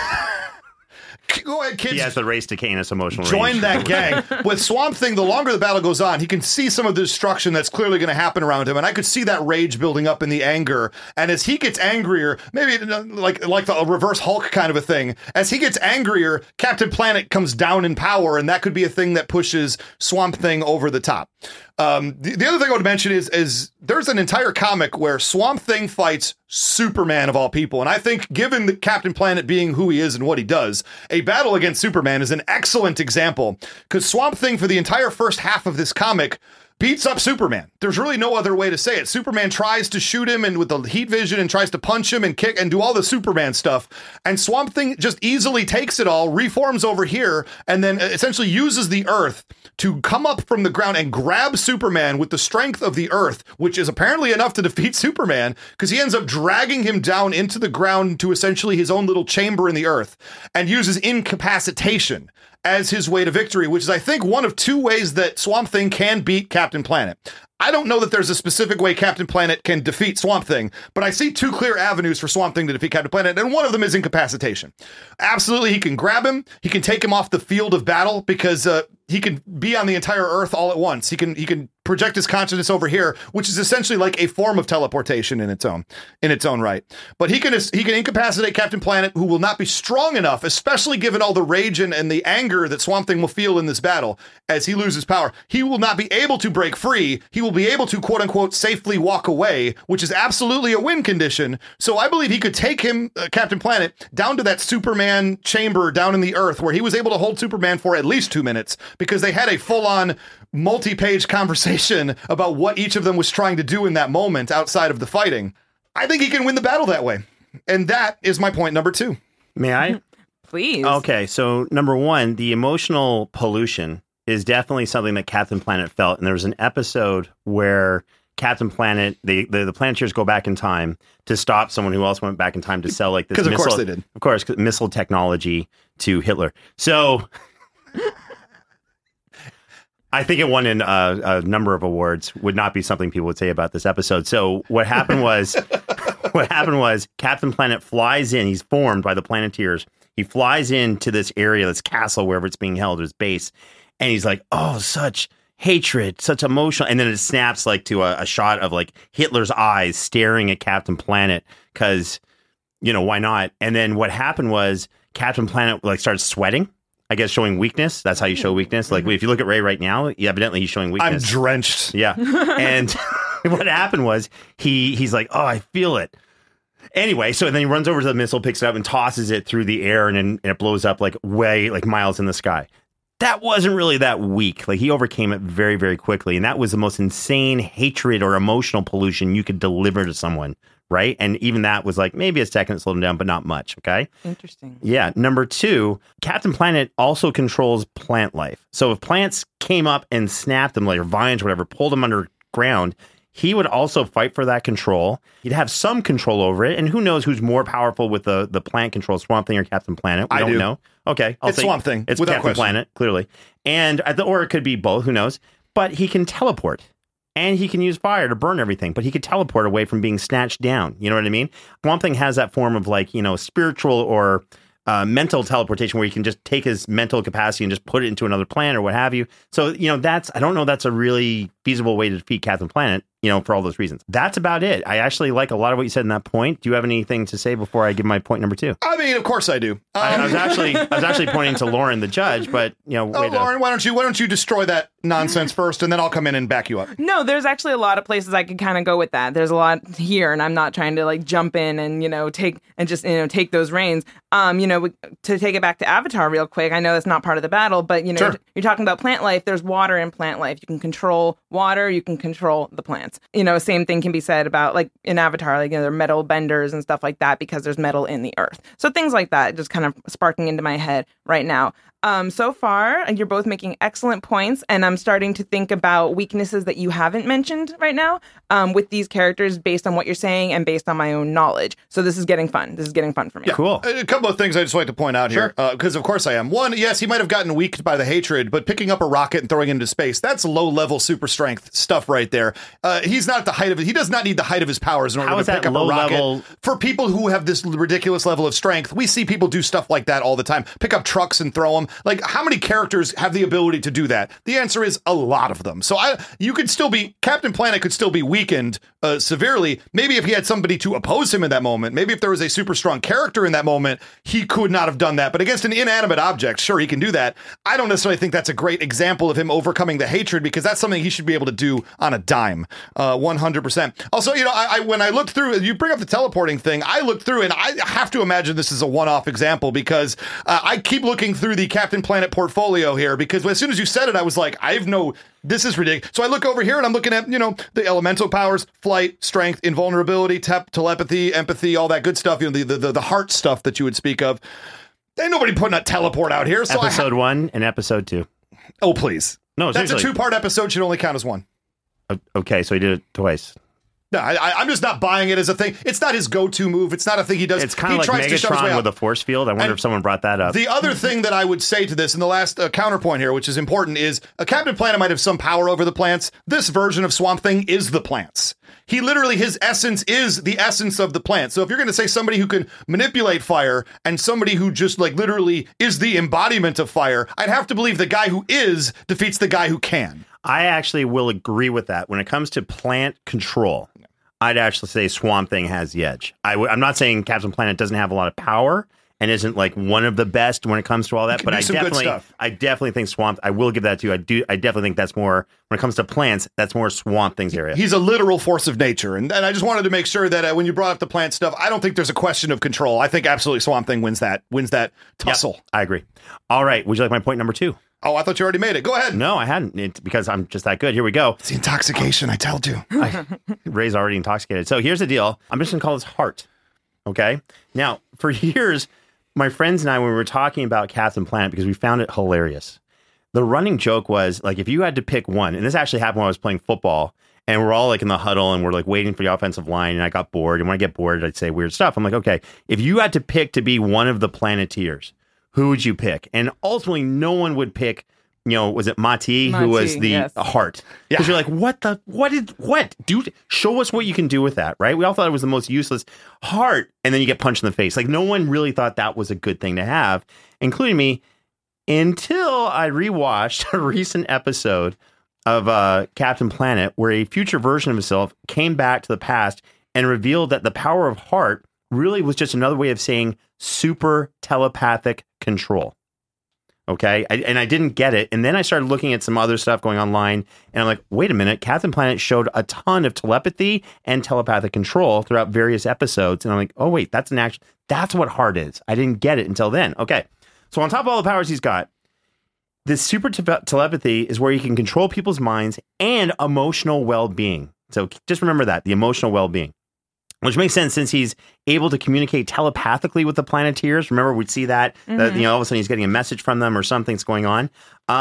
Go ahead, kids. He has the Race to Canis emotional Join range. that gang. With Swamp Thing, the longer the battle goes on, he can see some of the destruction that's clearly going to happen around him. And I could see that rage building up in the anger. And as he gets angrier, maybe like the reverse Hulk kind of a thing, as he gets angrier, Captain Planet comes down in power. And that could be a thing that pushes Swamp Thing over the top. The other thing I would mention is there's an entire comic where Swamp Thing fights Superman of all people. And I think given the Captain Planet being who he is and what he does, a battle against Superman is an excellent example because Swamp Thing for the entire first half of this comic beats up Superman. There's really no other way to say it. Superman tries to shoot him and with the heat vision and tries to punch him and kick and do all the Superman stuff. And Swamp Thing just easily takes it all, reforms over here, and then essentially uses the Earth to come up from the ground and grab Superman with the strength of the Earth, which is apparently enough to defeat Superman because he ends up dragging him down into the ground to essentially his own little chamber in the Earth and uses incapacitation as his way to victory, which is, I think, one of two ways that Swamp Thing can beat Captain Planet. I don't know that there's a specific way Captain Planet can defeat Swamp Thing, but I see two clear avenues for Swamp Thing to defeat Captain Planet, and one of them is incapacitation. Absolutely, he can grab him, he can take him off the field of battle, because he can be on the entire Earth all at once. He can project his consciousness over here, which is essentially like a form of teleportation in its own right. But he can incapacitate Captain Planet, who will not be strong enough, especially given all the rage and the anger that Swamp Thing will feel in this battle as he loses power. He will not be able to break free. He will be able to, quote unquote, safely walk away, which is absolutely a win condition. So I believe he could take him, Captain Planet, down to that Superman chamber down in the Earth, where he was able to hold Superman for at least 2 minutes, because they had a full-on multi-page conversation about what each of them was trying to do in that moment outside of the fighting. I think he can win the battle that way. And that is my point number 2. May I? Please. Okay, so number 1, the emotional pollution is definitely something that Captain Planet felt. And there was an episode where Captain Planet, the Planeteers go back in time to stop someone who also went back in time to sell like this missile. Because of course they did. Of course, missile technology to Hitler. So I think it won in a number of awards. Would not be something people would say about this episode. So what happened was Captain Planet flies in. He's formed by the Planeteers. He flies into this area, this castle, wherever it's being held, his base. And he's like, oh, such hatred, such emotional. And then it snaps like to a shot of like Hitler's eyes staring at Captain Planet because, you know, why not? And then what happened was Captain Planet like starts sweating, I guess, showing weakness. That's how you show weakness. Like if you look at Ray right now, evidently he's showing weakness. I'm drenched. Yeah. And what happened was he's like, oh, I feel it. Anyway, so then he runs over to the missile, picks it up, and tosses it through the air, and then it blows up like way like miles in the sky. That wasn't really that weak. Like he overcame it very, very quickly, and that was the most insane hatred or emotional pollution you could deliver to someone, right? And even that was like maybe a second it slowed him down, but not much. Okay, Interesting. Yeah. Number 2, Captain Planet also controls plant life. So if plants came up and snapped them, like or vines, or whatever, pulled them underground, he would also fight for that control. He'd have some control over it. And who knows who's more powerful with the plant control, Swamp Thing or Captain Planet? We don't know. Okay. It's Swamp Thing. It's without Captain question. Planet, clearly. And or it could be both. Who knows? But he can teleport. And he can use fire to burn everything. But he could teleport away from being snatched down. You know what I mean? Swamp Thing has that form of like, spiritual or mental teleportation where he can just take his mental capacity and just put it into another planet or what have you. So, I don't know that's a really feasible way to defeat Captain Planet, for all those reasons. That's about it. I actually like a lot of what you said in that point. Do you have anything to say before I give my point number 2? I mean, of course I do. I was actually pointing to Lauren, the judge, but Lauren, why don't you destroy that nonsense first, and then I'll come in and back you up. No, there's actually a lot of places I could kind of go with that. There's a lot here, and I'm not trying to like jump in and take those reins. To take it back to Avatar real quick. I know that's not part of the battle, but Sure. You're talking about plant life. There's water in plant life. You can control water. You can control the plants. Same thing can be said about like in Avatar, like there are metal benders and stuff like that because there's metal in the earth. So things like that just kind of sparking into my head right now. So far, you're both making excellent points, and I'm starting to think about weaknesses that you haven't mentioned right now with these characters based on what you're saying and based on my own knowledge. So this is getting fun. This is getting fun for me. Yeah. Cool. A couple of things I just like to point out here, because of course I am. One, yes, he might have gotten weakened by the hatred, but picking up a rocket and throwing it into space, that's low-level super strength stuff right there. He's not at the height of it. He does not need the height of his powers in order to pick up a rocket. Level? For people who have this ridiculous level of strength, we see people do stuff like that all the time. Pick up trucks and throw them. Like, how many characters have the ability to do that? The answer is a lot of them. So Captain Planet could still be weakened severely. Maybe if he had somebody to oppose him in that moment, maybe if there was a super strong character in that moment, he could not have done that. But against an inanimate object, sure, he can do that. I don't necessarily think that's a great example of him overcoming the hatred, because that's something he should be able to do on a dime, 100%. Also, when I looked through, you bring up the teleporting thing, I looked through, and I have to imagine this is a one-off example, because I keep looking through the Captain Planet portfolio here, because as soon as you said it, I was like, this is ridiculous. So I look over here and I'm looking at, the elemental powers, flight, strength, invulnerability, telepathy, empathy, all that good stuff, the heart stuff that you would speak of. Ain't nobody putting a teleport out here. So episode 1 and episode 2. Oh, please. No, that's seriously. a 2-part episode, should only count as one. Okay, so he did it twice. No, I'm just not buying it as a thing. It's not his go-to move. It's not a thing he does. It's kind of like Megatron with a force field. I wonder if someone brought that up. The other thing that I would say to this, and the last counterpoint here, which is important, is Captain Planet might have some power over the plants. This version of Swamp Thing is the plants. He literally, his essence is the essence of the plant. So if you're going to say somebody who can manipulate fire and somebody who just like literally is the embodiment of fire, I'd have to believe the guy who is defeats the guy who can. I actually will agree with that. When it comes to plant control, I'd actually say Swamp Thing has the edge. I'm not saying Captain Planet doesn't have a lot of power and isn't like one of the best when it comes to all that, but I definitely think Swamp. I will give that to you. I definitely think that's more when it comes to plants. That's more Swamp Thing's area. He's a literal force of nature, and I just wanted to make sure that when you brought up the plant stuff, I don't think there's a question of control. I think absolutely Swamp Thing wins that tussle. Yep, I agree. All right, would you like my point number 2? Oh, I thought you already made it. Go ahead. No, I hadn't. It's because I'm just that good. Here we go. It's the intoxication, I told you. Ray's already intoxicated. So here's the deal. I'm just going to call this heart. Okay? Now, for years, my friends and I, when we were talking about Captain Planet, because we found it hilarious, the running joke was, like, if you had to pick one, and this actually happened when I was playing football, and we're all, like, in the huddle, and we're, like, waiting for the offensive line, and I got bored, and when I get bored, I'd say weird stuff. I'm like, okay, if you had to pick to be one of the Planeteers, who would you pick? And ultimately, no one would pick, was it Mati who was the heart? Because you're like, what? Dude, show us what you can do with that, right? We all thought it was the most useless heart, and then you get punched in the face. Like, no one really thought that was a good thing to have, including me, until I rewatched a recent episode of Captain Planet, where a future version of himself came back to the past and revealed that the power of heart really was just another way of saying super telepathic control. Okay. And I didn't get it. And then I started looking at some other stuff going online. And I'm like, wait a minute. Captain Planet showed a ton of telepathy and telepathic control throughout various episodes. And I'm like, oh, wait, that's what heart is. I didn't get it until then. Okay. So on top of all the powers he's got, this super telepathy is where he can control people's minds and emotional well-being. So just remember that, the emotional well-being. Which makes sense since he's able to communicate telepathically with the Planeteers. Remember, we'd see that, that all of a sudden he's getting a message from them or something's going on.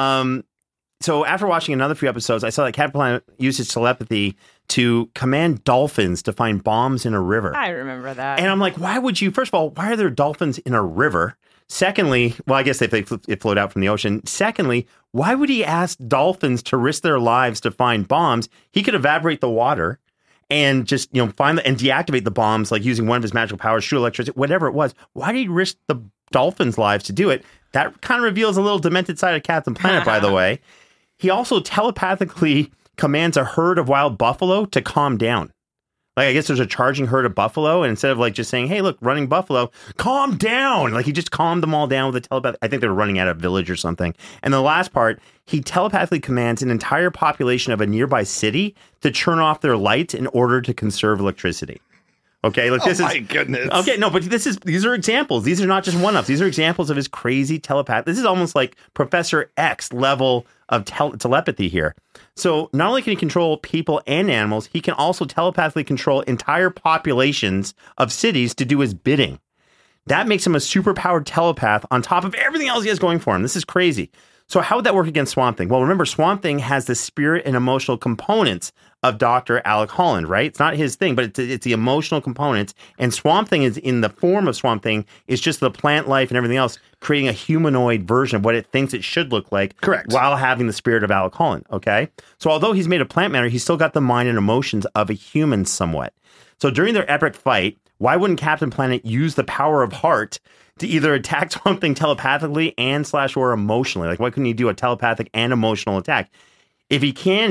So after watching another few episodes, I saw that Captain Planet uses telepathy to command dolphins to find bombs in a river. I remember that. And I'm like, why would you, first of all, why are there dolphins in a river? Secondly, well, I guess if they float out from the ocean. Secondly, why would he ask dolphins to risk their lives to find bombs? He could evaporate the water and just, find and deactivate the bombs, like using one of his magical powers, shoot electricity, whatever it was. Why did he risk the dolphins' lives to do it? That kind of reveals a little demented side of Captain Planet, by the way. He also telepathically commands a herd of wild buffalo to calm down. Like, I guess there's a charging herd of buffalo, and instead of like just saying, hey, look, running buffalo, calm down. Like, he just calmed them all down with a telepathy. I think they were running out of a village or something. And the last part, he telepathically commands an entire population of a nearby city to turn off their lights in order to conserve electricity. Okay, like this my goodness. Okay, no, but these are examples. These are not just one-ups. These are examples of his crazy telepathy. This is almost like Professor X level of telepathy here. So not only can he control people and animals, he can also telepathically control entire populations of cities to do his bidding. That makes him a superpowered telepath on top of everything else he has going for him. This is crazy. So how would that work against Swamp Thing? Well, remember, Swamp Thing has the spirit and emotional components of Dr. Alec Holland, right? It's not his thing, but it's the emotional components. And Swamp Thing is in the form of Swamp Thing is just the plant life and everything else, creating a humanoid version of what it thinks it should look like. Correct. While having the spirit of Alec Holland, okay? So although he's made of plant matter, he's still got the mind and emotions of a human somewhat. So during their epic fight, why wouldn't Captain Planet use the power of heart to either attack something telepathically and / or emotionally? Like, why couldn't he do a telepathic and emotional attack? If he can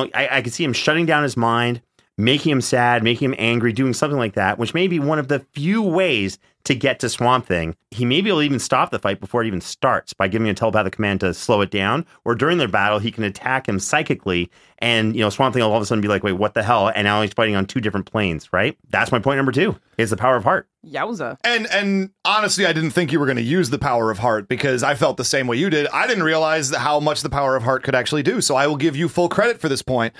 I could see him shutting down his mind, making him sad, making him angry, doing something like that, which may be one of the few ways to get to Swamp Thing. He may be able to even stop the fight before it even starts by giving a telepathic command to slow it down, or during their battle, he can attack him psychically, and Swamp Thing will all of a sudden be like, wait, what the hell? And now he's fighting on two different planes, right? That's my point number 2, is the power of heart. Yowza. And honestly, I didn't think you were going to use the power of heart because I felt the same way you did. I didn't realize how much the power of heart could actually do. So I will give you full credit for this point.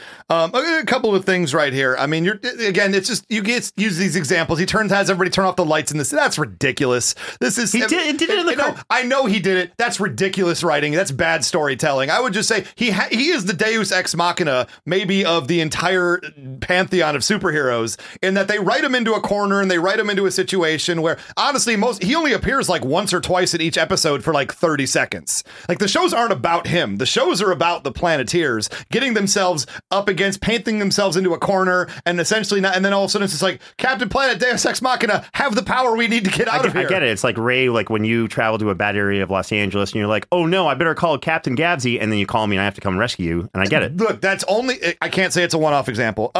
A couple of things right here. I mean, it's just, you use these examples. He has everybody turn off the lights in this. That's ridiculous. This is, He did it in the I know he did it. That's ridiculous writing. That's bad storytelling. I would just say he is the Deus Ex Machina, maybe of the entire pantheon of superheroes, in that they write him into a corner and they write him into a situation where honestly he only appears like once or twice in each episode for like 30 seconds. Like, the shows aren't about him. The shows are about the Planeteers getting themselves up against, painting themselves into a corner, and essentially and then all of a sudden it's just like, Captain Planet, Deus Ex Machina, have the power we need to get out of here. I get it. It's like Ray, like when you travel to a bad area of Los Angeles and you're like, oh no, I better call Captain Gabsy, and then you call me and I have to come rescue you, and I get it. Look, I can't say it's a one-off example.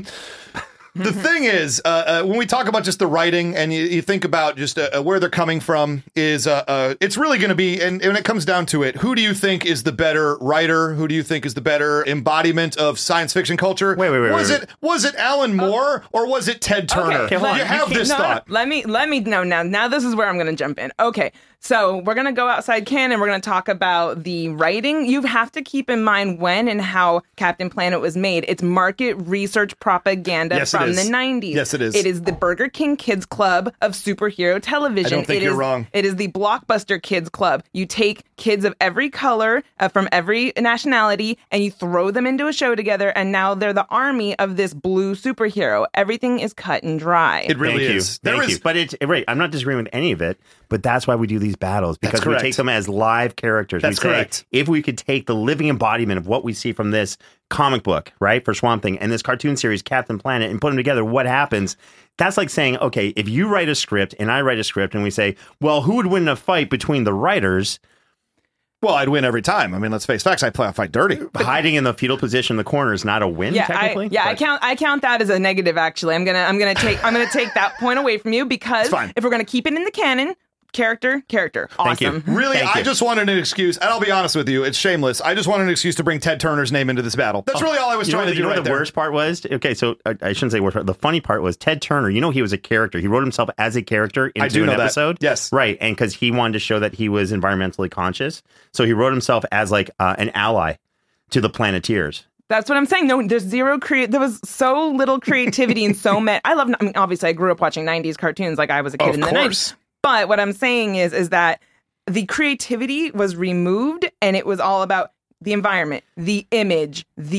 The thing is, when we talk about just the writing and you think about just where they're coming from, is it's really going to be, and when it comes down to it, who do you think is the better writer? Who do you think is the better embodiment of science fiction culture? Wait. Was it Alan Moore or was it Ted Turner? Okay, hold on. You have this thought. Let me know now. Now this is where I'm going to jump in. Okay. So we're going to go outside canon. We're going to talk about the writing. You have to keep in mind when and how Captain Planet was made. It's market research propaganda from the 90s. Yes, it is. It is the Burger King Kids Club of superhero television. I don't think you're wrong. It is the Blockbuster Kids Club. You take kids of every color, from every nationality, and you throw them into a show together, and now they're the army of this blue superhero. Everything is cut and dry. It really is. Thank you. But it's right. I'm not disagreeing with any of it, but that's why we do these battles, because we take them as live characters. That's correct. If we could take the living embodiment of what we see from this comic book, right, for Swamp Thing, and this cartoon series, Captain Planet, and put them together, what happens? That's like saying, okay, if you write a script and I write a script and we say, well, who would win a fight between the writers? Well, I'd win every time. I mean, let's face facts. I fight dirty. Hiding in the fetal position in the corner is not a win, technically. I count that as a negative. Actually, I'm gonna take that point away from you, because if we're gonna keep it in the canon, character. Thank you. Awesome. Really, Thank I you. just wanted an excuse, and I'll be honest with you, it's shameless. I just wanted an excuse to bring Ted Turner's name into this battle. That's really all I was trying to do. You know right what the there. worst part was? Okay, so I shouldn't say worst part. The funny part was Ted Turner. You know, he was a character. He wrote himself as a character into I do an know that. episode. Yes. Right. And because he wanted to show that he was environmentally conscious. So he wrote himself as like an ally to the Planeteers. That's what I'm saying. No, there's zero there was so little creativity and so many. I mean, obviously, I grew up watching 90s cartoons like I was a kid Of in the course. 90s. But what I'm saying is that the creativity was removed and it was all about the environment, the image, do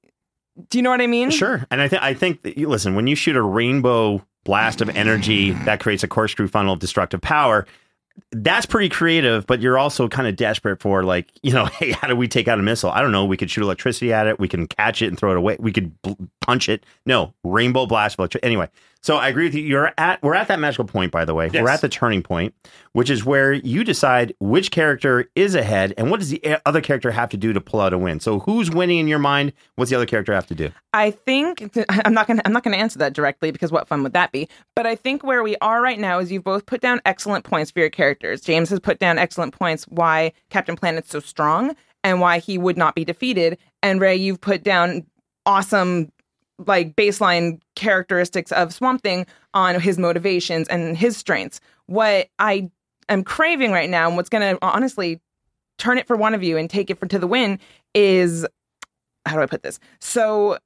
you know what I mean? Sure. And I think that, listen, when you shoot a rainbow blast of energy that creates a corkscrew funnel of destructive power, that's pretty creative, but you're also kind of desperate for, like, you know, hey, how do we take out a missile? I don't know. We could shoot electricity at it. We can catch it and throw it away. We could punch it. No, rainbow blast of electricity. Anyway, so I agree with you. We're at that magical point, by the way. Yes. We're at the turning point, which is where you decide which character is ahead and what does the other character have to do to pull out a win. So who's winning in your mind? What's the other character have to do? I think I'm not gonna answer that directly because what fun would that be? But I think where we are right now is you've both put down excellent points for your characters. James has put down excellent points why Captain Planet's so strong and why he would not be defeated. And Ray, you've put down awesome like baseline characteristics of Swamp Thing on his motivations and his strengths. What I am craving right now, and what's gonna honestly turn it for one of you and take it to the win is, how do I put this? So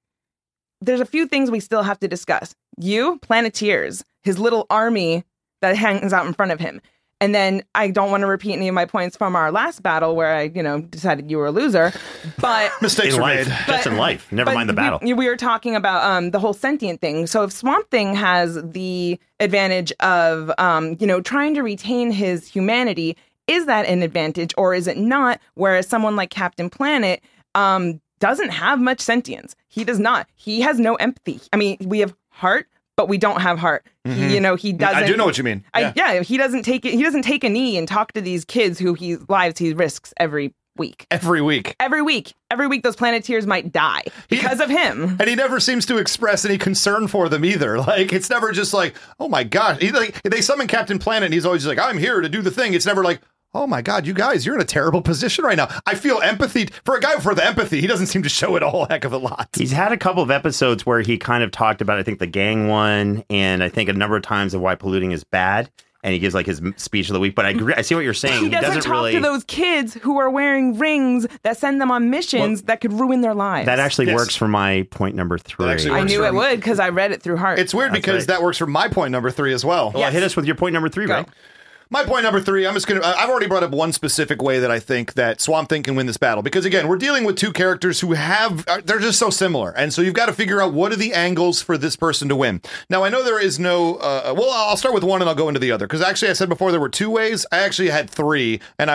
there's a few things we still have to discuss. You, Planeteers, his little army that hangs out in front of him. And then I don't want to repeat any of my points from our last battle where I, decided you were a loser. But Mistakes In were life. made. Just in life. Never mind the battle. We were talking about the whole sentient thing. So if Swamp Thing has the advantage of, trying to retain his humanity, is that an advantage or is it not? Whereas someone like Captain Planet doesn't have much sentience. He does not. He has no empathy. I mean, we have heart, but we don't have heart. He doesn't. I do know what you mean. Yeah. He doesn't take it. He doesn't take a knee and talk to these kids who lives he risks every week. Every week. Every week, those Planeteers might die because of him. And he never seems to express any concern for them either. Like, it's never just like, oh my God. They summon Captain Planet and he's always just like, I'm here to do the thing. It's never like, oh my God, you guys, you're in a terrible position right now. I feel empathy for a guy for the empathy. He doesn't seem to show it a whole heck of a lot. He's had a couple of episodes where he kind of talked about, I think, the gang one, and I think a number of times of why polluting is bad. And he gives like his speech of the week. But I agree. I see what you're saying. He doesn't talk really to those kids who are wearing rings that send them on missions that could ruin their lives. That actually Yes. works for my point number 3. actually I works knew for it me. would because I read it through heart. It's weird That's because right. that works for my point number 3 as well. Well, hit us with your point number 3, Go. right? My point number 3, I've already brought up one specific way that I think that Swamp Thing can win this battle. Because again, we're dealing with two characters who they're just so similar. And so you've got to figure out what are the angles for this person to win. Now, I know there is no, I'll start with one and I'll go into the other. Because actually I said before there were 2 ways. I actually had 3 and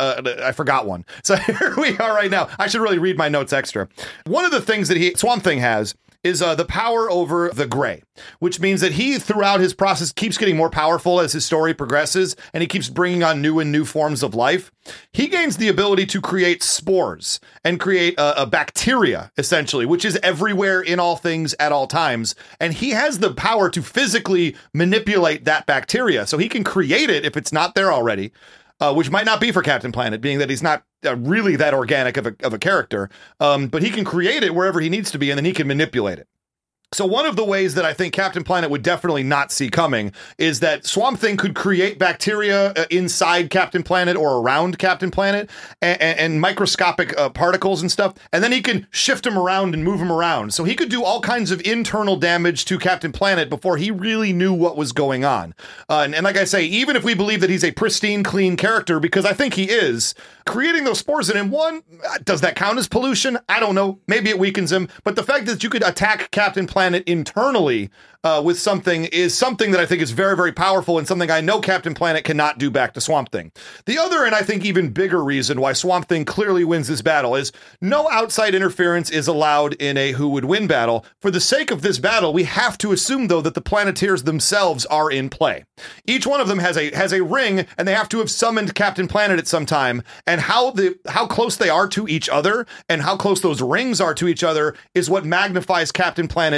I forgot one. So here we are right now. I should really read my notes extra. One of the things that Swamp Thing has is the power over the gray, which means that he, throughout his process, keeps getting more powerful as his story progresses, and he keeps bringing on new forms of life. He gains the ability to create spores and create a bacteria, essentially, which is everywhere in all things at all times. And he has the power to physically manipulate that bacteria. So he can create it if it's not there already. Which might not be for Captain Planet, being that he's not really that organic of a character. But he can create it wherever he needs to be, and then he can manipulate it. So one of the ways that I think Captain Planet would definitely not see coming is that Swamp Thing could create bacteria inside Captain Planet or around Captain Planet and microscopic particles and stuff. And then he can shift them around and move them around. So he could do all kinds of internal damage to Captain Planet before he really knew what was going on. And like I say, even if we believe that he's a pristine, clean character, because I think he is, creating those spores in him, does that count as pollution? I don't know. Maybe it weakens him. But the fact that you could attack Captain Planet internally with something is something that I think is very, very powerful and something I know Captain Planet cannot do back to Swamp Thing. The other, and I think even bigger reason why Swamp Thing clearly wins this battle is no outside interference is allowed in a who would win battle. For the sake of this battle, we have to assume, though, that the Planeteers themselves are in play. Each one of them has a ring, and they have to have summoned Captain Planet at some time, and how close they are to each other and how close those rings are to each other is what magnifies Captain Planet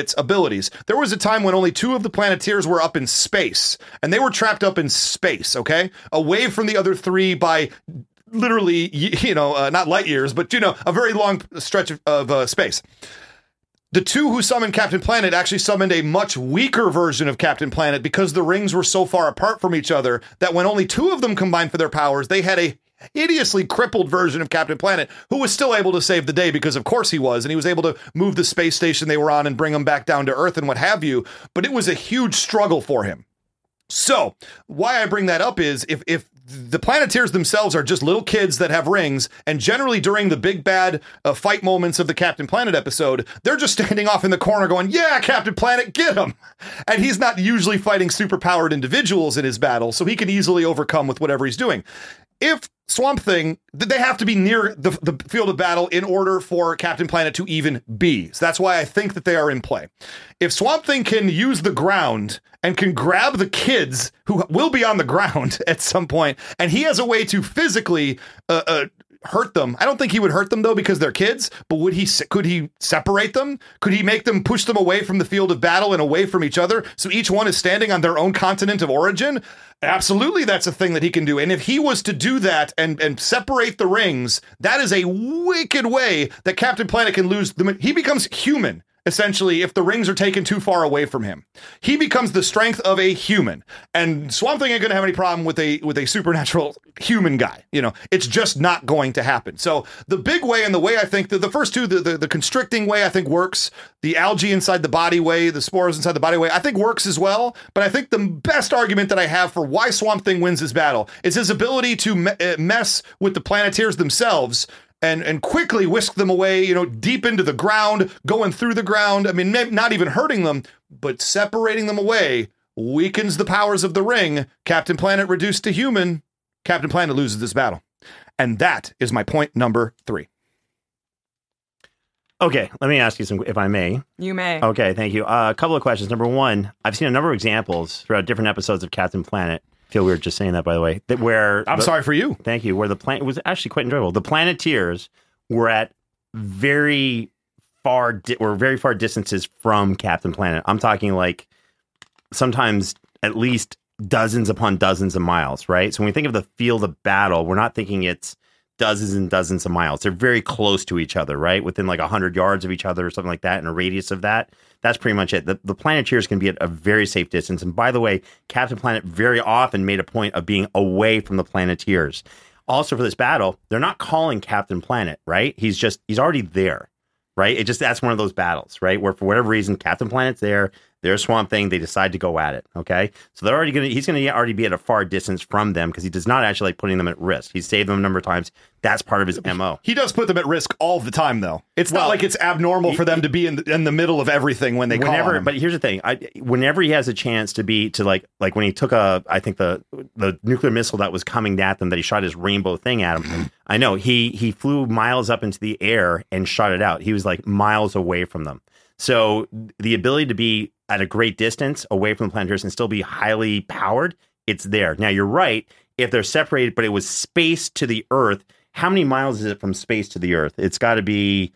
Planet's abilities. There was a time when only 2 of the Planeteers were up in space, and they were trapped up in space, okay? Away from the other 3 by literally, not light years, but, a very long stretch of space. The 2 who summoned Captain Planet actually summoned a much weaker version of Captain Planet because the rings were so far apart from each other that when only 2 of them combined for their powers, they had a hideously crippled version of Captain Planet who was still able to save the day because of course he was, and he was able to move the space station they were on and bring them back down to Earth and what have you, but it was a huge struggle for him. So, why I bring that up is if the Planeteers themselves are just little kids that have rings, and generally during the big bad fight moments of the Captain Planet episode, they're just standing off in the corner going, yeah, Captain Planet, get him! And he's not usually fighting superpowered individuals in his battle, so he can easily overcome with whatever he's doing. If Swamp Thing, they have to be near the field of battle in order for Captain Planet to even be. So that's why I think that they are in play. If Swamp Thing can use the ground and can grab the kids who will be on the ground at some point, and he has a way to physically hurt them. I don't think he would hurt them though because they're kids, but could he separate them? Could he make them push them away from the field of battle and away from each other so each one is standing on their own continent of origin? Absolutely, that's a thing that he can do. And if he was to do that and separate the rings, that is a wicked way that Captain Planet can lose them. He becomes human. Essentially, if the rings are taken too far away from him, he becomes the strength of a human. And Swamp Thing ain't going to have any problem with a supernatural human guy. It's just not going to happen. So the big way and the way I think the first 2, the constricting way I think works. The algae inside the body way, the spores inside the body way, I think works as well. But I think the best argument that I have for why Swamp Thing wins this battle is his ability to mess with the Planeteers themselves and quickly whisk them away, deep into the ground, going through the ground. I mean, not even hurting them, but separating them away weakens the powers of the ring. Captain Planet reduced to human. Captain Planet loses this battle. And that is my point number 3. Okay, let me ask you some, if I may. You may. Okay, thank you. A couple of questions. Number 1, I've seen a number of examples throughout different episodes of Captain Planet. I feel weird just saying that, by the way. Sorry for you. Thank you. Where the planet was actually quite enjoyable. The Planeteers were at very far distances from Captain Planet. I'm talking like sometimes at least dozens upon dozens of miles, right? So when we think of the field of battle, we're not thinking it's dozens and dozens of miles. They're very close to each other, right? Within like 100 yards of each other or something like that, in a radius of that. That's pretty much it. The Planeteers can be at a very safe distance. And by the way, Captain Planet very often made a point of being away from the Planeteers. Also for this battle, they're not calling Captain Planet, right? He's already there, right? That's one of those battles, right? Where for whatever reason, Captain Planet's there. They're Swamp Thing. They decide to go at it. Okay, so he's going to already be at a far distance from them because he does not actually like putting them at risk. He's saved them a number of times. That's part of his MO. He does put them at risk all the time, though. It's not like it's abnormal for them to be in the middle of everything when they call him. But here's the thing: whenever he has a chance to like when he took I think the nuclear missile that was coming at them, that he shot his rainbow thing at him. I know he flew miles up into the air and shot it out. He was like miles away from them. So the ability to be at a great distance away from the Planeteers and still be highly powered, it's there. Now, you're right. If they're separated, but it was space to the Earth, how many miles is it from space to the Earth? It's got to be,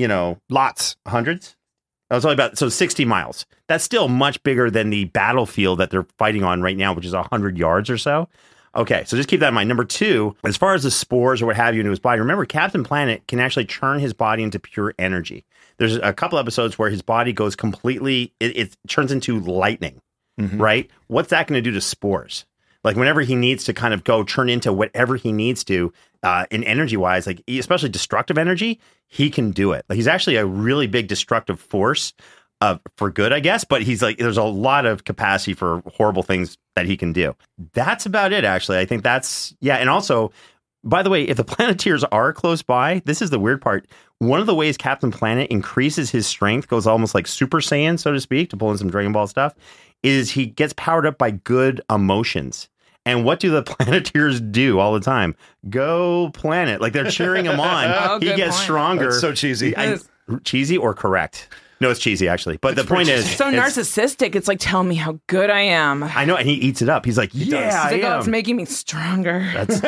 lots. Hundreds? I was only about 60 miles. That's still much bigger than the battlefield that they're fighting on right now, which is 100 yards or so. Okay, so just keep that in mind. Number 2, as far as the spores or what have you into his body, remember Captain Planet can actually turn his body into pure energy. There's a couple episodes where his body goes completely, it turns into lightning, right? What's that going to do to spores? Like whenever he needs to kind of go turn into whatever he needs to in energy-wise, like especially destructive energy, he can do it. Like he's actually a really big destructive force for good, I guess, but he's like, there's a lot of capacity for horrible things that he can do. That's about it, actually. I think that's, yeah. And also, by the way, if the Planeteers are close by, this is the weird part. One of the ways Captain Planet increases his strength, goes almost like Super Saiyan, so to speak, to pull in some Dragon Ball stuff, is he gets powered up by good emotions. And what do the Planeteers do all the time? Go Planet. Like they're cheering him on. He gets stronger. That's so cheesy. Cheesy or correct? No, it's cheesy, actually. But the point is... So narcissistic. It's like, tell me how good I am. I know, and he eats it up. He's like, yeah, He's like, oh, it's making me stronger.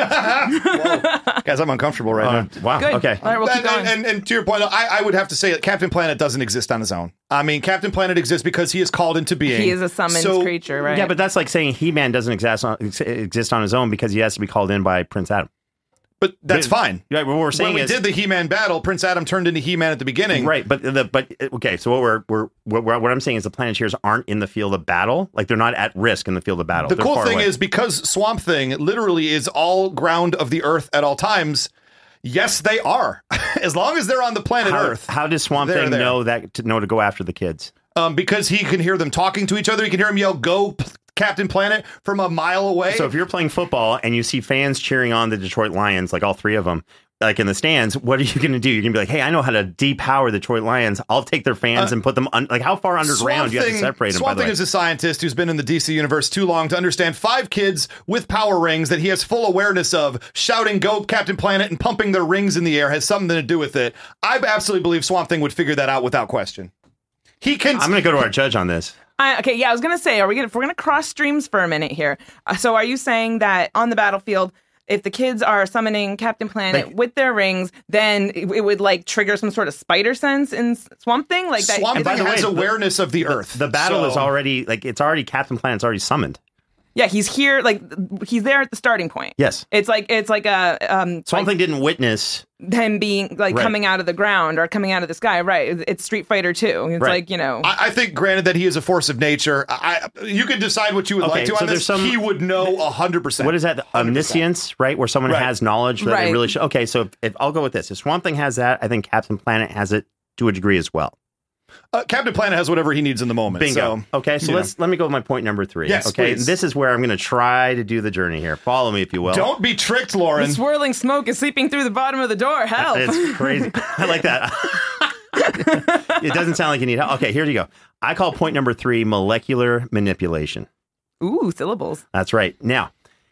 Guys, I'm uncomfortable right now. Wow, Good. okay. All right, we'll keep going. And to your point, I would have to say that Captain Planet doesn't exist on his own. I mean, Captain Planet exists because he is called into being. He is a summoned creature, right? Yeah, but that's like saying He-Man doesn't exist on his own because he has to be called in by Prince Adam. But that's fine. Right, what we're saying when we did the He-Man battle, Prince Adam turned into He-Man at the beginning. Right, but okay. So what I'm saying is the Planeteers aren't in the field of battle. Like they're not at risk in the field of battle. The They're cool far thing away. is because Swamp Thing literally is all ground of the Earth at all times. Yes, they are. As long as they're on the planet Earth. How does Swamp Thing know to go after the kids? Because he can hear them talking to each other. He can hear them yell, "Go, Captain Planet," from a mile away. So if you're playing football and you see fans cheering on the Detroit Lions, like all three of them, like in the stands, what are you going to do? You're going to be like, hey, I know how to depower the Detroit Lions. I'll take their fans and put them on. Like, how far underground do you have to separate them? Swamp Thing is a scientist who's been in the DC universe too long to understand 5 kids with power rings that he has full awareness of. Shouting, "Go, Captain Planet," and pumping their rings in the air has something to do with it. I absolutely believe Swamp Thing would figure that out without question. I'm going to go to our judge on this. Okay, yeah, I was gonna say, if we're gonna cross streams for a minute here? So, are you saying that on the battlefield, if the kids are summoning Captain Planet with their rings, then it would like trigger some sort of spider sense in Swamp Thing, like that? Swamp Thing has awareness of the Earth. The battle is already Captain Planet's already summoned. Yeah, he's here, like he's there at the starting point. Yes, it's like a Swamp Thing didn't witness him being like coming out of the ground or coming out of the sky. Right, it's Street Fighter 2. It's like, you know. I think, granted that he is a force of nature, you can decide what you would like to on this. He would know 100%. What is that? 100%. Omniscience, right? Where someone has knowledge that they really should. Okay, so if I'll go with this. If Swamp Thing has that, I think Captain Planet has it to a degree as well. Captain Planet has whatever he needs in the moment. Bingo. So, okay, so let me go with my point number 3. Yes, okay, please. This is where I'm going to try to do the journey here. Follow me, if you will. Don't be tricked, Lauren. The swirling smoke is seeping through the bottom of the door. Help! It's crazy. I like that. It doesn't sound like you need help. Okay, here you go. I call point number 3 molecular manipulation. Ooh, syllables. That's right. Now,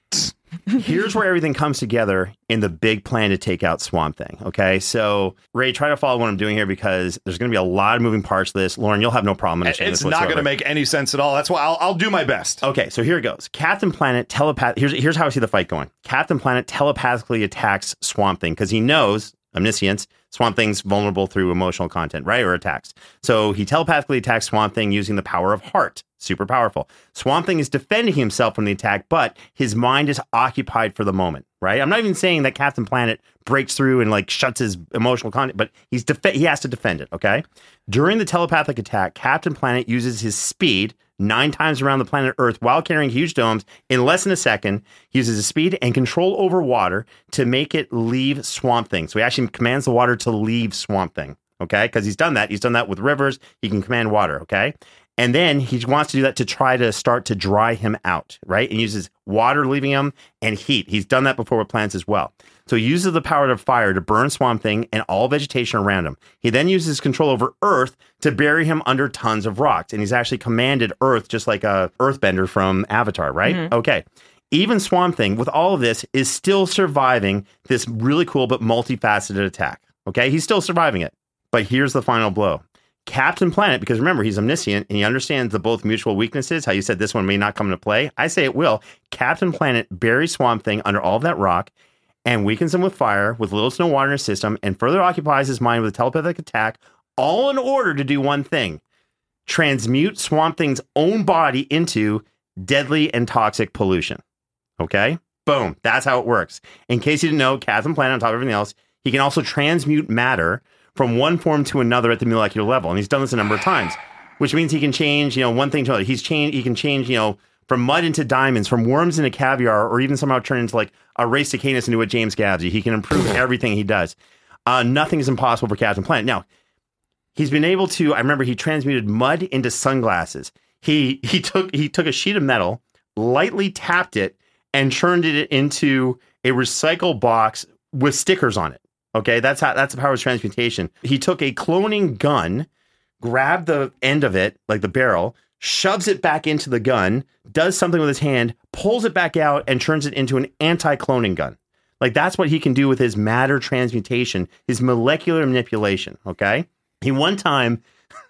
here's where everything comes together in the big plan to take out Swamp Thing. Okay, so Ray, try to follow what I'm doing here because there's going to be a lot of moving parts to this. Lauren, you'll have no problem understanding this whatsoever. It's not going to make any sense at all. That's why I'll do my best. Okay, so here it goes. Captain Planet here's how I see the fight going. Captain Planet telepathically attacks Swamp Thing because he knows, omniscience, Swamp Thing's vulnerable through emotional content, right? Or attacks. So he telepathically attacks Swamp Thing using the power of heart. Super powerful. Swamp Thing is defending himself from the attack, but his mind is occupied for the moment, right? I'm not even saying that Captain Planet breaks through and like shuts his emotional content, but he has to defend it, okay? During the telepathic attack, Captain Planet uses his speed 9 times around the planet Earth while carrying huge domes in less than a second. He uses his speed and control over water to make it leave Swamp Thing. So he actually commands the water to leave Swamp Thing, okay? Because he's done that. He's done that with rivers. He can command water, okay? And then he wants to do that to try to start to dry him out, right? And uses water leaving him and heat. He's done that before with plants as well. So he uses the power of fire to burn Swamp Thing and all vegetation around him. He then uses control over Earth to bury him under tons of rocks. And he's actually commanded Earth just like a earthbender from Avatar, right? Mm-hmm. Okay. Even Swamp Thing, with all of this, is still surviving this really cool but multifaceted attack. Okay? He's still surviving it. But here's the final blow. Captain Planet, because remember, he's omniscient and he understands the both mutual weaknesses, how you said this one may not come into play. I say it will. Captain Planet buries Swamp Thing under all of that rock and weakens him with fire with little to no water in his system and further occupies his mind with a telepathic attack, all in order to do one thing: transmute Swamp Thing's own body into deadly and toxic pollution. Okay? Boom. That's how it works. In case you didn't know, Captain Planet, on top of everything else, he can also transmute matter from one form to another at the molecular level. And he's done this a number of times, which means he can change, one thing to another. He can change, from mud into diamonds, from worms into caviar, or even somehow turn into like a Ray Cicanus into a James Gabsy. He can improve everything he does. Nothing is impossible for Captain Planet. Now, he's been able to, I remember he transmuted mud into sunglasses. He took a sheet of metal, lightly tapped it, and turned it into a recycle box with stickers on it. Okay, that's the power of transmutation. He took a cloning gun, grabbed the end of it, like the barrel, shoves it back into the gun, does something with his hand, pulls it back out, and turns it into an anti-cloning gun. Like, that's what he can do with his matter transmutation, his molecular manipulation, okay? He one time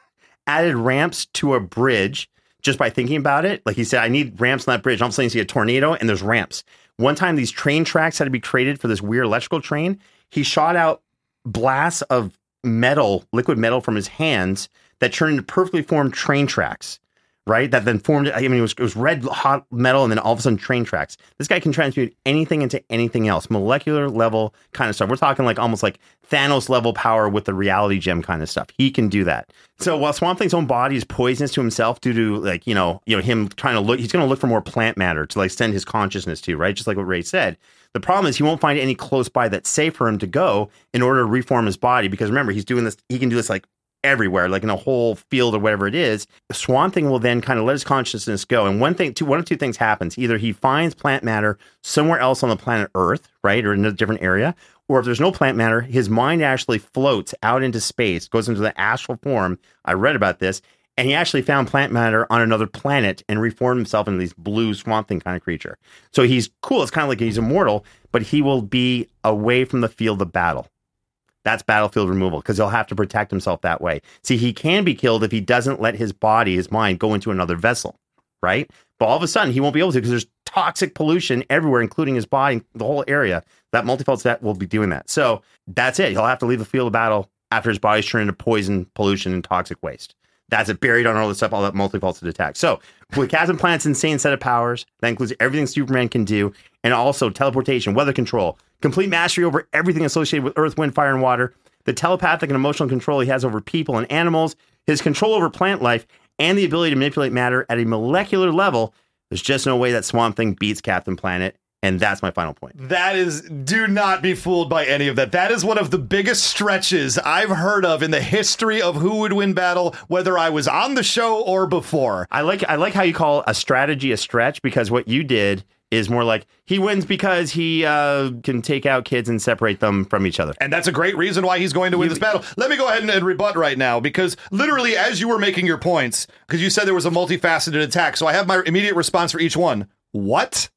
added ramps to a bridge just by thinking about it. Like he said, I need ramps on that bridge. All of a sudden you see a tornado and there's ramps. One time these train tracks had to be created for this weird electrical train. He shot out blasts of metal, liquid metal from his hands that turned into perfectly formed train tracks, right? That then formed, I mean, it was red hot metal and then all of a sudden train tracks. This guy can transmute anything into anything else, molecular level kind of stuff. We're talking like almost like Thanos level power with the reality gem kind of stuff. He can do that. So while Swamp Thing's own body is poisonous to himself due to like, you know, him trying to look, he's going to look for more plant matter to like send his consciousness to, right? Just like what Ray said. The problem is he won't find any close by that's safe for him to go in order to reform his body. Because remember, he's doing this, he can do this like everywhere, like in a whole field or whatever it is. Swamp Thing will then kind of let his consciousness go. And one of two things happens. Either he finds plant matter somewhere else on the planet Earth, right? Or in a different area. Or if there's no plant matter, his mind actually floats out into space, goes into the astral form. I read about this. And he actually found plant matter on another planet and reformed himself into these blue Swamp Thing kind of creature. So he's cool. It's kind of like he's immortal, but he will be away from the field of battle. That's battlefield removal because he'll have to protect himself that way. See, he can be killed if he doesn't let his body, his mind, go into another vessel, right? But all of a sudden, he won't be able to because there's toxic pollution everywhere, including his body, the whole area. That multifault set will be doing that. So that's it. He'll have to leave the field of battle after his body's turned into poison, pollution, and toxic waste. That's it, buried on all this stuff, all that multifaceted attack. So with Captain Planet's insane set of powers, that includes everything Superman can do, and also teleportation, weather control, complete mastery over everything associated with earth, wind, fire, and water, the telepathic and emotional control he has over people and animals, his control over plant life, and the ability to manipulate matter at a molecular level, there's just no way that Swamp Thing beats Captain Planet. And that's my final point. That is, do not be fooled by any of that. That is one of the biggest stretches I've heard of in the history of Who Would Win Battle, whether I was on the show or before. I like how you call a strategy a stretch, because what you did is more like he wins because he can take out kids and separate them from each other. And that's a great reason why he's going to win this battle. Let me go ahead and rebut right now, because literally as you were making your points, because you said there was a multifaceted attack, so I have my immediate response for each one. What?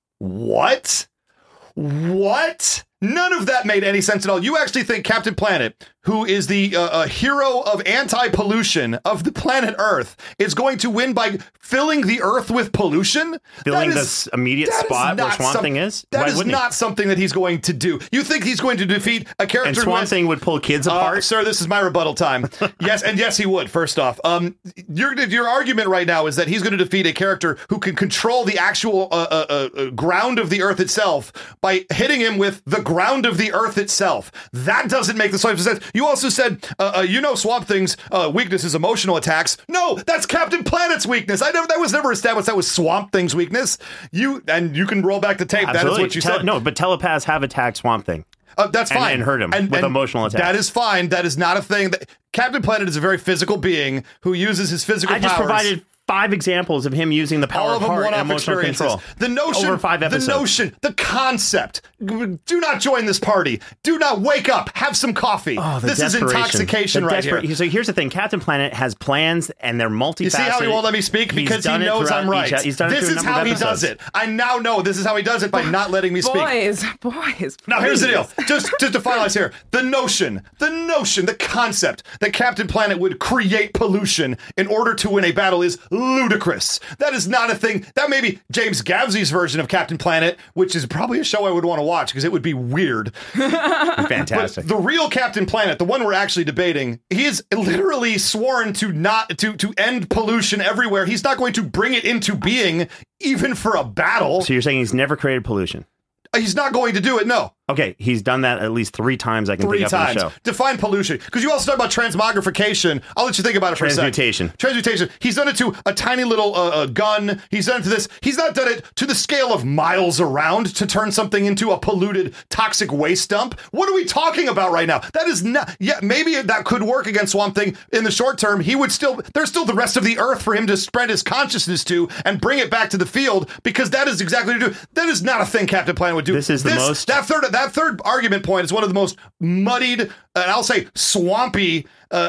None of that made any sense at all. You actually think Captain Planet, who is the hero of anti-pollution of the planet Earth, is going to win by filling the Earth with pollution? Filling this immediate spot where Swamp Thing is? That is not something that he's going to do. You think he's going to defeat a character and Swamp Thing would pull kids apart? Sir, this is my rebuttal time. Yes, he would, first off. Your argument right now is that he's going to defeat a character who can control the actual ground of the Earth itself by hitting him with the ground of the Earth itself. That doesn't make the slightest sense. You also said, Swamp Thing's weakness is emotional attacks. No, that's Captain Planet's weakness. That was never established. That was Swamp Thing's weakness. You can roll back the tape. Absolutely. That is what you said. No, but telepaths have attacked Swamp Thing. That's fine. And hurt him with emotional attacks. That is fine. That is not a thing. Captain Planet is a very physical being who uses his physical powers. I just provided 5 example of him using the power of heart and emotional control. The notion, over 5 episodes. the concept. Do not join this party. Do not wake up. Have some coffee. This is intoxication right here. So here's the thing. Captain Planet has plans and they're multifaceted. You see how he won't let me speak? Because he knows I'm right. This is how he does it. I now know this is how he does it by not letting me speak. Boys. Now here's the deal. Just to finalize here. The notion, the concept that Captain Planet would create pollution in order to win a battle is ludicrous. That is not a thing. That may be James Gavsey's version of Captain Planet, which is probably a show I would want to watch because it would be weird. Fantastic. But the real Captain Planet, the one we're actually debating, he is literally sworn to end pollution everywhere. He's not going to bring it into being even for a battle. So you're saying he's never created pollution? He's not going to do it, no. Okay, he's done that at least 3 times I can think of on the show. Define pollution. Because you also talk about transmogrification. I'll let you think about it for a second. Transmutation. He's done it to a tiny little gun. He's done it to this. He's not done it to the scale of miles around to turn something into a polluted, toxic waste dump. What are we talking about right now? That is not... Yeah, maybe that could work against Swamp Thing in the short term. He would still... There's still the rest of the Earth for him to spread his consciousness to and bring it back to the field, because that is exactly what he would do. That is not a thing Captain Planet would do. This is the most... That third argument point is one of the most muddied, and I'll say swampy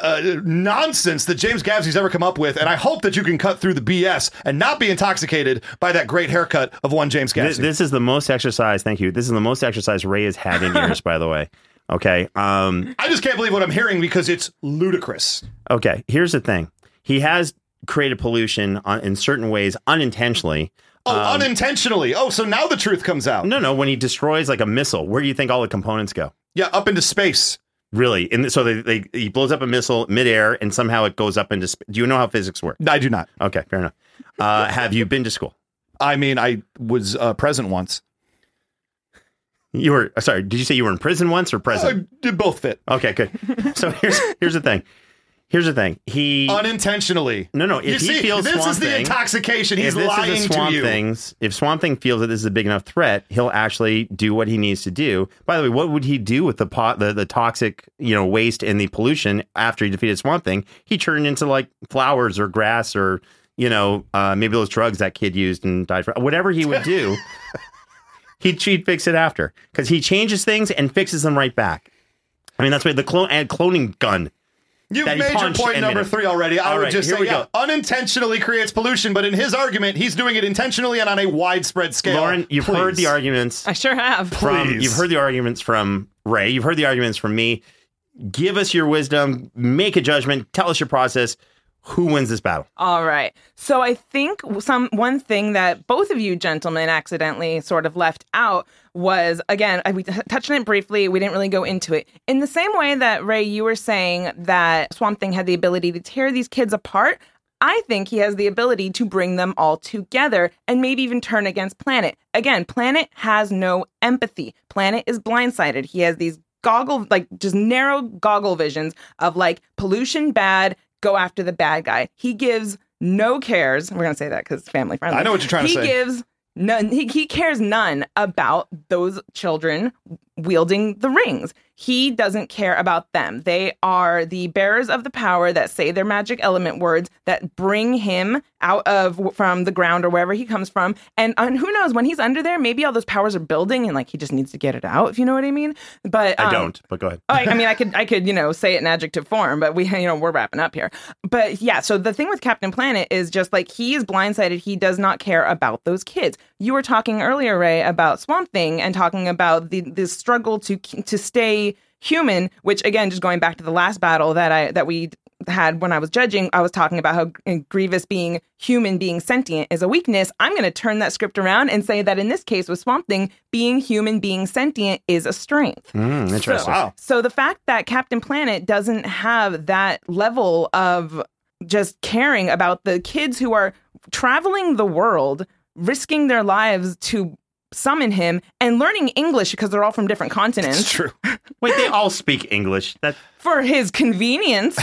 nonsense that James Gavsey's ever come up with, and I hope that you can cut through the BS and not be intoxicated by that great haircut of one James Gavsey. This is the most exercise, thank you. This is the most exercise Ray has had in years, by the way. Okay. I just can't believe what I'm hearing because it's ludicrous. Okay, here's the thing. He has created pollution in certain ways unintentionally. Unintentionally. Oh, so now the truth comes out. No. When he destroys like a missile, where do you think all the components go? Yeah, up into space. Really? So he blows up a missile midair, and somehow it goes up into space. Do you know how physics work? I do not. Okay, fair enough. Have you been to school? I mean, I was present once. You were sorry. Did you say you were in prison once or present? Did both fit. Okay, good. So here's the thing. Here's the thing. He unintentionally. No. If he feels this Swamp is the Thing, intoxication. He's if lying this is a Swamp to you. If Swamp Thing feels that this is a big enough threat, he'll actually do what he needs to do. By the way, what would he do with the toxic waste and the pollution after he defeated Swamp Thing? He turned into like flowers or grass or maybe those drugs that kid used and died from. Whatever he would do, he'd fix it after because he changes things and fixes them right back. I mean, that's why the cloning gun. You've made your point number 3 already. I would just say, unintentionally creates pollution, but in his argument, he's doing it intentionally and on a widespread scale. Lauren, you've heard the arguments. I sure have. You've heard the arguments from Ray. You've heard the arguments from me. Give us your wisdom. Make a judgment. Tell us your process. Who wins this battle? All right. So I think one thing that both of you gentlemen accidentally sort of left out was, again, we touched on it briefly. We didn't really go into it. In the same way that, Ray, you were saying that Swamp Thing had the ability to tear these kids apart, I think he has the ability to bring them all together and maybe even turn against Planet. Again, Planet has no empathy. Planet is blindsided. He has these just narrow goggle visions of like pollution bad, go after the bad guy. He gives no cares. We're going to say that because it's family friendly. I know what you're trying to say. He gives none. He cares none about those children wielding the rings. He doesn't care about them. They are the bearers of the power that say their magic element words that bring him from the ground or wherever he comes from. And who knows, when he's under there, maybe all those powers are building and like he just needs to get it out, if you know what I mean. But I don't, but go ahead. I mean, I could, say it in adjective form, but we're wrapping up here. But yeah, so the thing with Captain Planet is just like he is blindsided. He does not care about those kids. You were talking earlier, Ray, about Swamp Thing and talking about the struggle to stay human, which again, just going back to the last battle that we had when I was judging, I was talking about how Grievous being human, being sentient is a weakness. I'm going to turn that script around and say that in this case with Swamp Thing, being human, being sentient is a strength. Interesting. So the fact that Captain Planet doesn't have that level of just caring about the kids who are traveling the world, risking their lives to summon him and learning English because they're all from different continents. It's true. Wait, they all speak English. For his convenience.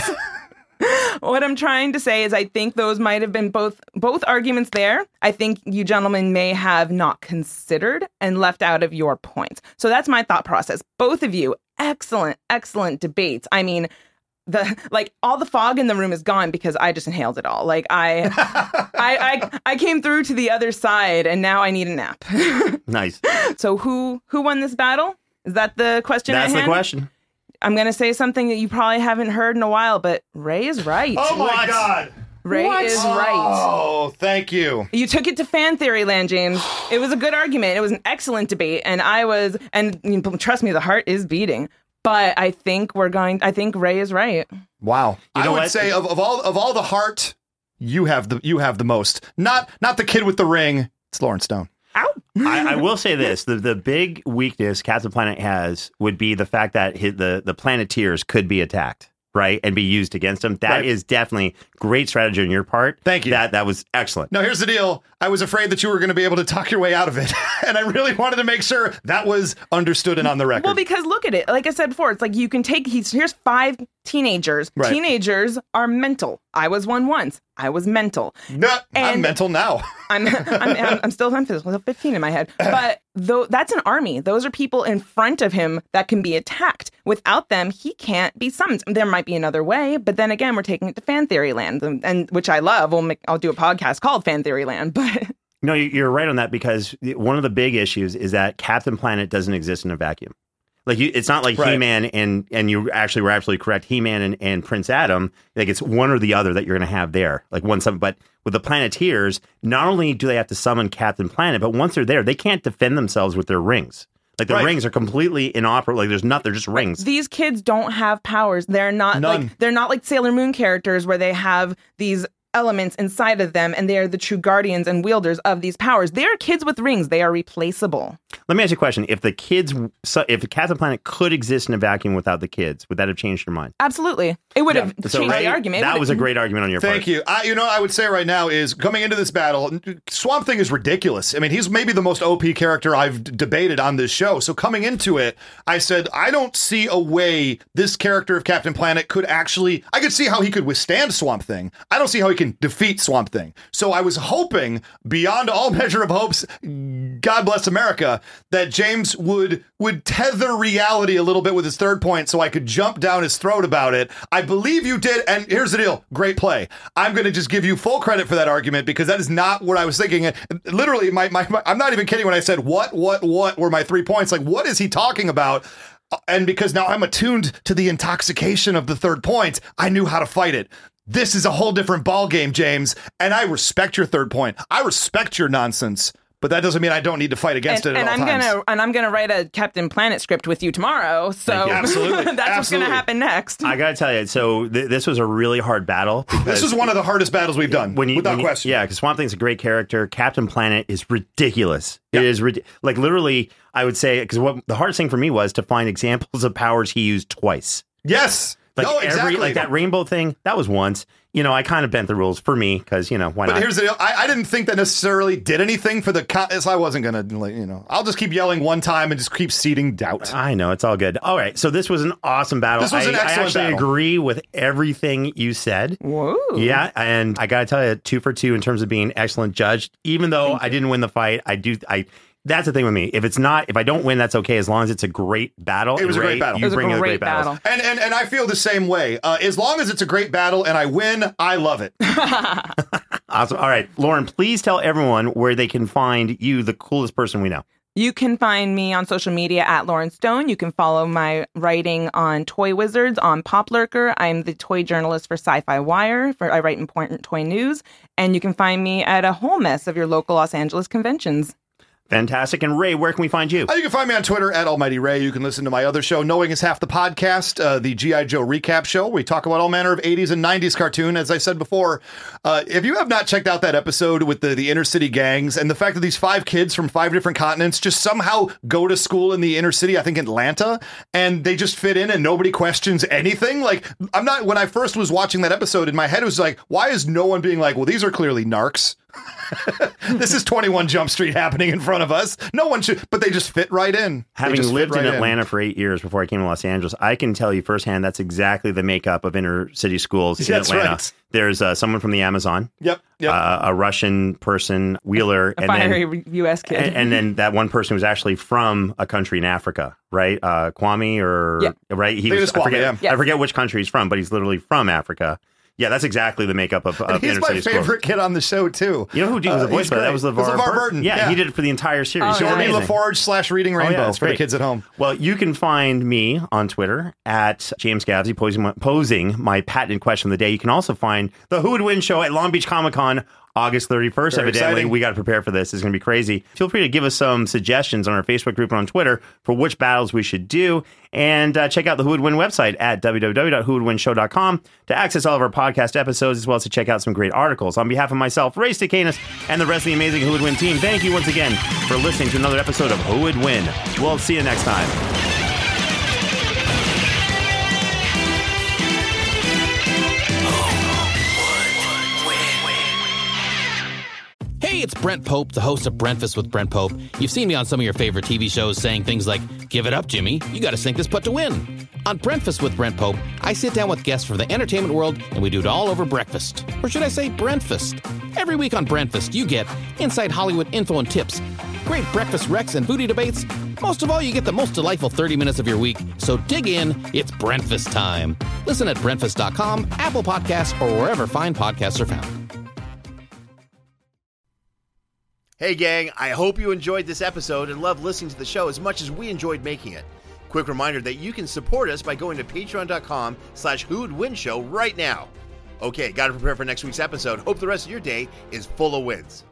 What I'm trying to say is I think those might have been both arguments there. I think you gentlemen may have not considered and left out of your points. So that's my thought process. Both of you, excellent debates. I mean, all the fog in the room is gone because I just inhaled it all. Like I came through to the other side and now I need a nap. Nice. So who won this battle? Is that the question? That's the question. I'm going to say something that you probably haven't heard in a while, but Ray is right. Oh my God. Ray is right. Oh, thank you. You took it to fan theory land, James. It was a good argument. It was an excellent debate. And trust me, the heart is beating. But I think Ray is right. Wow. You know I would say of all the heart, you have the most. Not the kid with the ring. It's Lauren Stone. Ow. I will say this: the big weakness Captain Planet has would be the fact that the Planeteers could be attacked, right, and be used against him. That is definitely great strategy on your part. Thank you. That was excellent. Now, here's the deal. I was afraid that you were going to be able to talk your way out of it. And I really wanted to make sure that was understood and on the record. Well, because look at it. Like I said before, it's like you can here's 5 teenagers. Right. Teenagers are mental. I was one once. I was mental. No, I'm mental now. I'm still 15 in my head. But that's an army. Those are people in front of him that can be attacked. Without them, he can't be summoned. There might be another way, but then again, we're taking it to fan theory land, and which I love. I'll do a podcast called Fan Theory Land, but no, you're right on that because one of the big issues is that Captain Planet doesn't exist in a vacuum. Like it's not like He-Man and you actually were absolutely correct. He-Man and Prince Adam, like it's one or the other that you're going to have there. Like but with the Planeteers, not only do they have to summon Captain Planet, but once they're there, they can't defend themselves with their rings. Like the Right. rings are completely inoperable. Like they're just rings. These kids don't have powers. They're not None. they're not like Sailor Moon characters where they have these elements inside of them and they are the true guardians and wielders of these powers. They are kids with rings. They are replaceable. Let me ask you a question. If if Captain Planet could exist in a vacuum without the kids, would that have changed your mind? Absolutely. It would have So, changed right, the argument. That was a great argument on your part. Thank you. I would say right now is coming into this battle, Swamp Thing is ridiculous. I mean, he's maybe the most OP character I've debated on this show. So coming into it, I said, I don't see a way this character of Captain Planet could actually, I could see how he could withstand Swamp Thing. I don't see how he can defeat Swamp Thing. So I was hoping, beyond all measure of hopes, God bless America, that James would tether reality a little bit with his third point so I could jump down his throat about it. I believe you did, and here's the deal. Great play. I'm going to just give you full credit for that argument because that is not what I was thinking. Literally, I'm not even kidding when I said, what were my 3 points? Like, what is he talking about? And because now I'm attuned to the intoxication of the third point, I knew how to fight it. This is a whole different ball game, James, and I respect your third point. I respect your nonsense, but that doesn't mean I don't need to fight against it at all times. I'm gonna write a Captain Planet script with you tomorrow. So Absolutely. that's what's gonna happen next. I gotta tell you, so this was a really hard battle. This is one of the hardest battles we've done, without question. Yeah, because Swamp Thing's a great character. Captain Planet is ridiculous. Yeah. It is like literally, I would say, because what the hardest thing for me was to find examples of powers he used twice. Yes. Like exactly. Like that rainbow thing, that was once. You know, I kind of bent the rules for me because, why not? But here's the deal. I didn't think that necessarily did anything for the... So I wasn't going to, I'll just keep yelling one time and just keep seeding doubt. I know. It's all good. All right. So this was an awesome battle. This was an excellent I actually battle. agree with everything you said. Whoa. Yeah. And I got to tell you, 2 for 2 in terms of being an excellent judge. Even though I didn't win the fight, that's the thing with me. If I don't win, that's okay, as long as it's a great battle. It was a great battle. You It was a bring great battle. And I feel the same way. As long as it's a great battle and I win, I love it. Awesome. All right, Lauren, please tell everyone where they can find you, the coolest person we know. You can find me on social media at Lauren Stone. You can follow my writing on Toy Wizards on Pop Lurker. I'm the toy journalist for Sci-Fi Wire. I write important toy news. And you can find me at a whole mess of your local Los Angeles conventions. Fantastic. And Ray, where can we find you? You can find me on Twitter at Almighty Ray. You can listen to my other show, Knowing is Half the Podcast, the G.I. Joe recap show. We talk about all manner of 80s and 90s cartoon. As I said before, if you have not checked out that episode with the inner city gangs and the fact that these 5 kids from 5 different continents just somehow go to school in the inner city, I think Atlanta, and they just fit in and nobody questions anything. Like, when I first was watching that episode, in my head it was like, why is no one being like, well, these are clearly narcs. This is 21 Jump Street happening in front of us. No one should, but they just fit right in. Having lived in Atlanta for 8 years before I came to Los Angeles, I can tell you firsthand that's exactly the makeup of inner city schools in Atlanta. Right. There's someone from the Amazon. Yep. A Russian person, Wheeler. A fiery U.S. kid. And then that one person was actually from a country in Africa, right? Kwame right? I forget which country he's from, but he's literally from Africa. Yeah, that's exactly the makeup of he's inner my city favorite schools. kid on the show, too. You know who was the voice for that? That was LeVar Burton. Yeah, he did it for the entire series. Jeremy LaForge / Reading Rainbow for the kids at home. Well, you can find me on Twitter at James Gavsey posing my patented question of the day. You can also find the Who Would Win show at Long Beach Comic Con August 31st. Very Evidently, exciting. we got to prepare for this. It's going to be crazy. Feel free to give us some suggestions on our Facebook group and on Twitter for which battles we should do. And check out the Who Would Win website at www.whowouldwinshow.com to access all of our podcast episodes, as well as to check out some great articles. On behalf of myself, Ray Stacanis, and the rest of the amazing Who Would Win team, thank you once again for listening to another episode of Who Would Win. We'll see you next time. Hey, it's Brent Pope, the host of Breakfast with Brent Pope. You've seen me on some of your favorite TV shows saying things like, "Give it up, Jimmy. You got to sink this putt to win." On Breakfast with Brent Pope, I sit down with guests from the entertainment world and we do it all over breakfast. Or should I say Brentfast? Every week on Brentfast, you get inside Hollywood info and tips, great breakfast wrecks and booty debates. Most of all, you get the most delightful 30 minutes of your week. So dig in, it's Brentfast time. Listen at Brentfast.com, Apple Podcasts, or wherever fine podcasts are found. Hey gang, I hope you enjoyed this episode and loved listening to the show as much as we enjoyed making it. Quick reminder that you can support us by going to patreon.com/whowouldwinshow right now. Okay, gotta prepare for next week's episode. Hope the rest of your day is full of wins.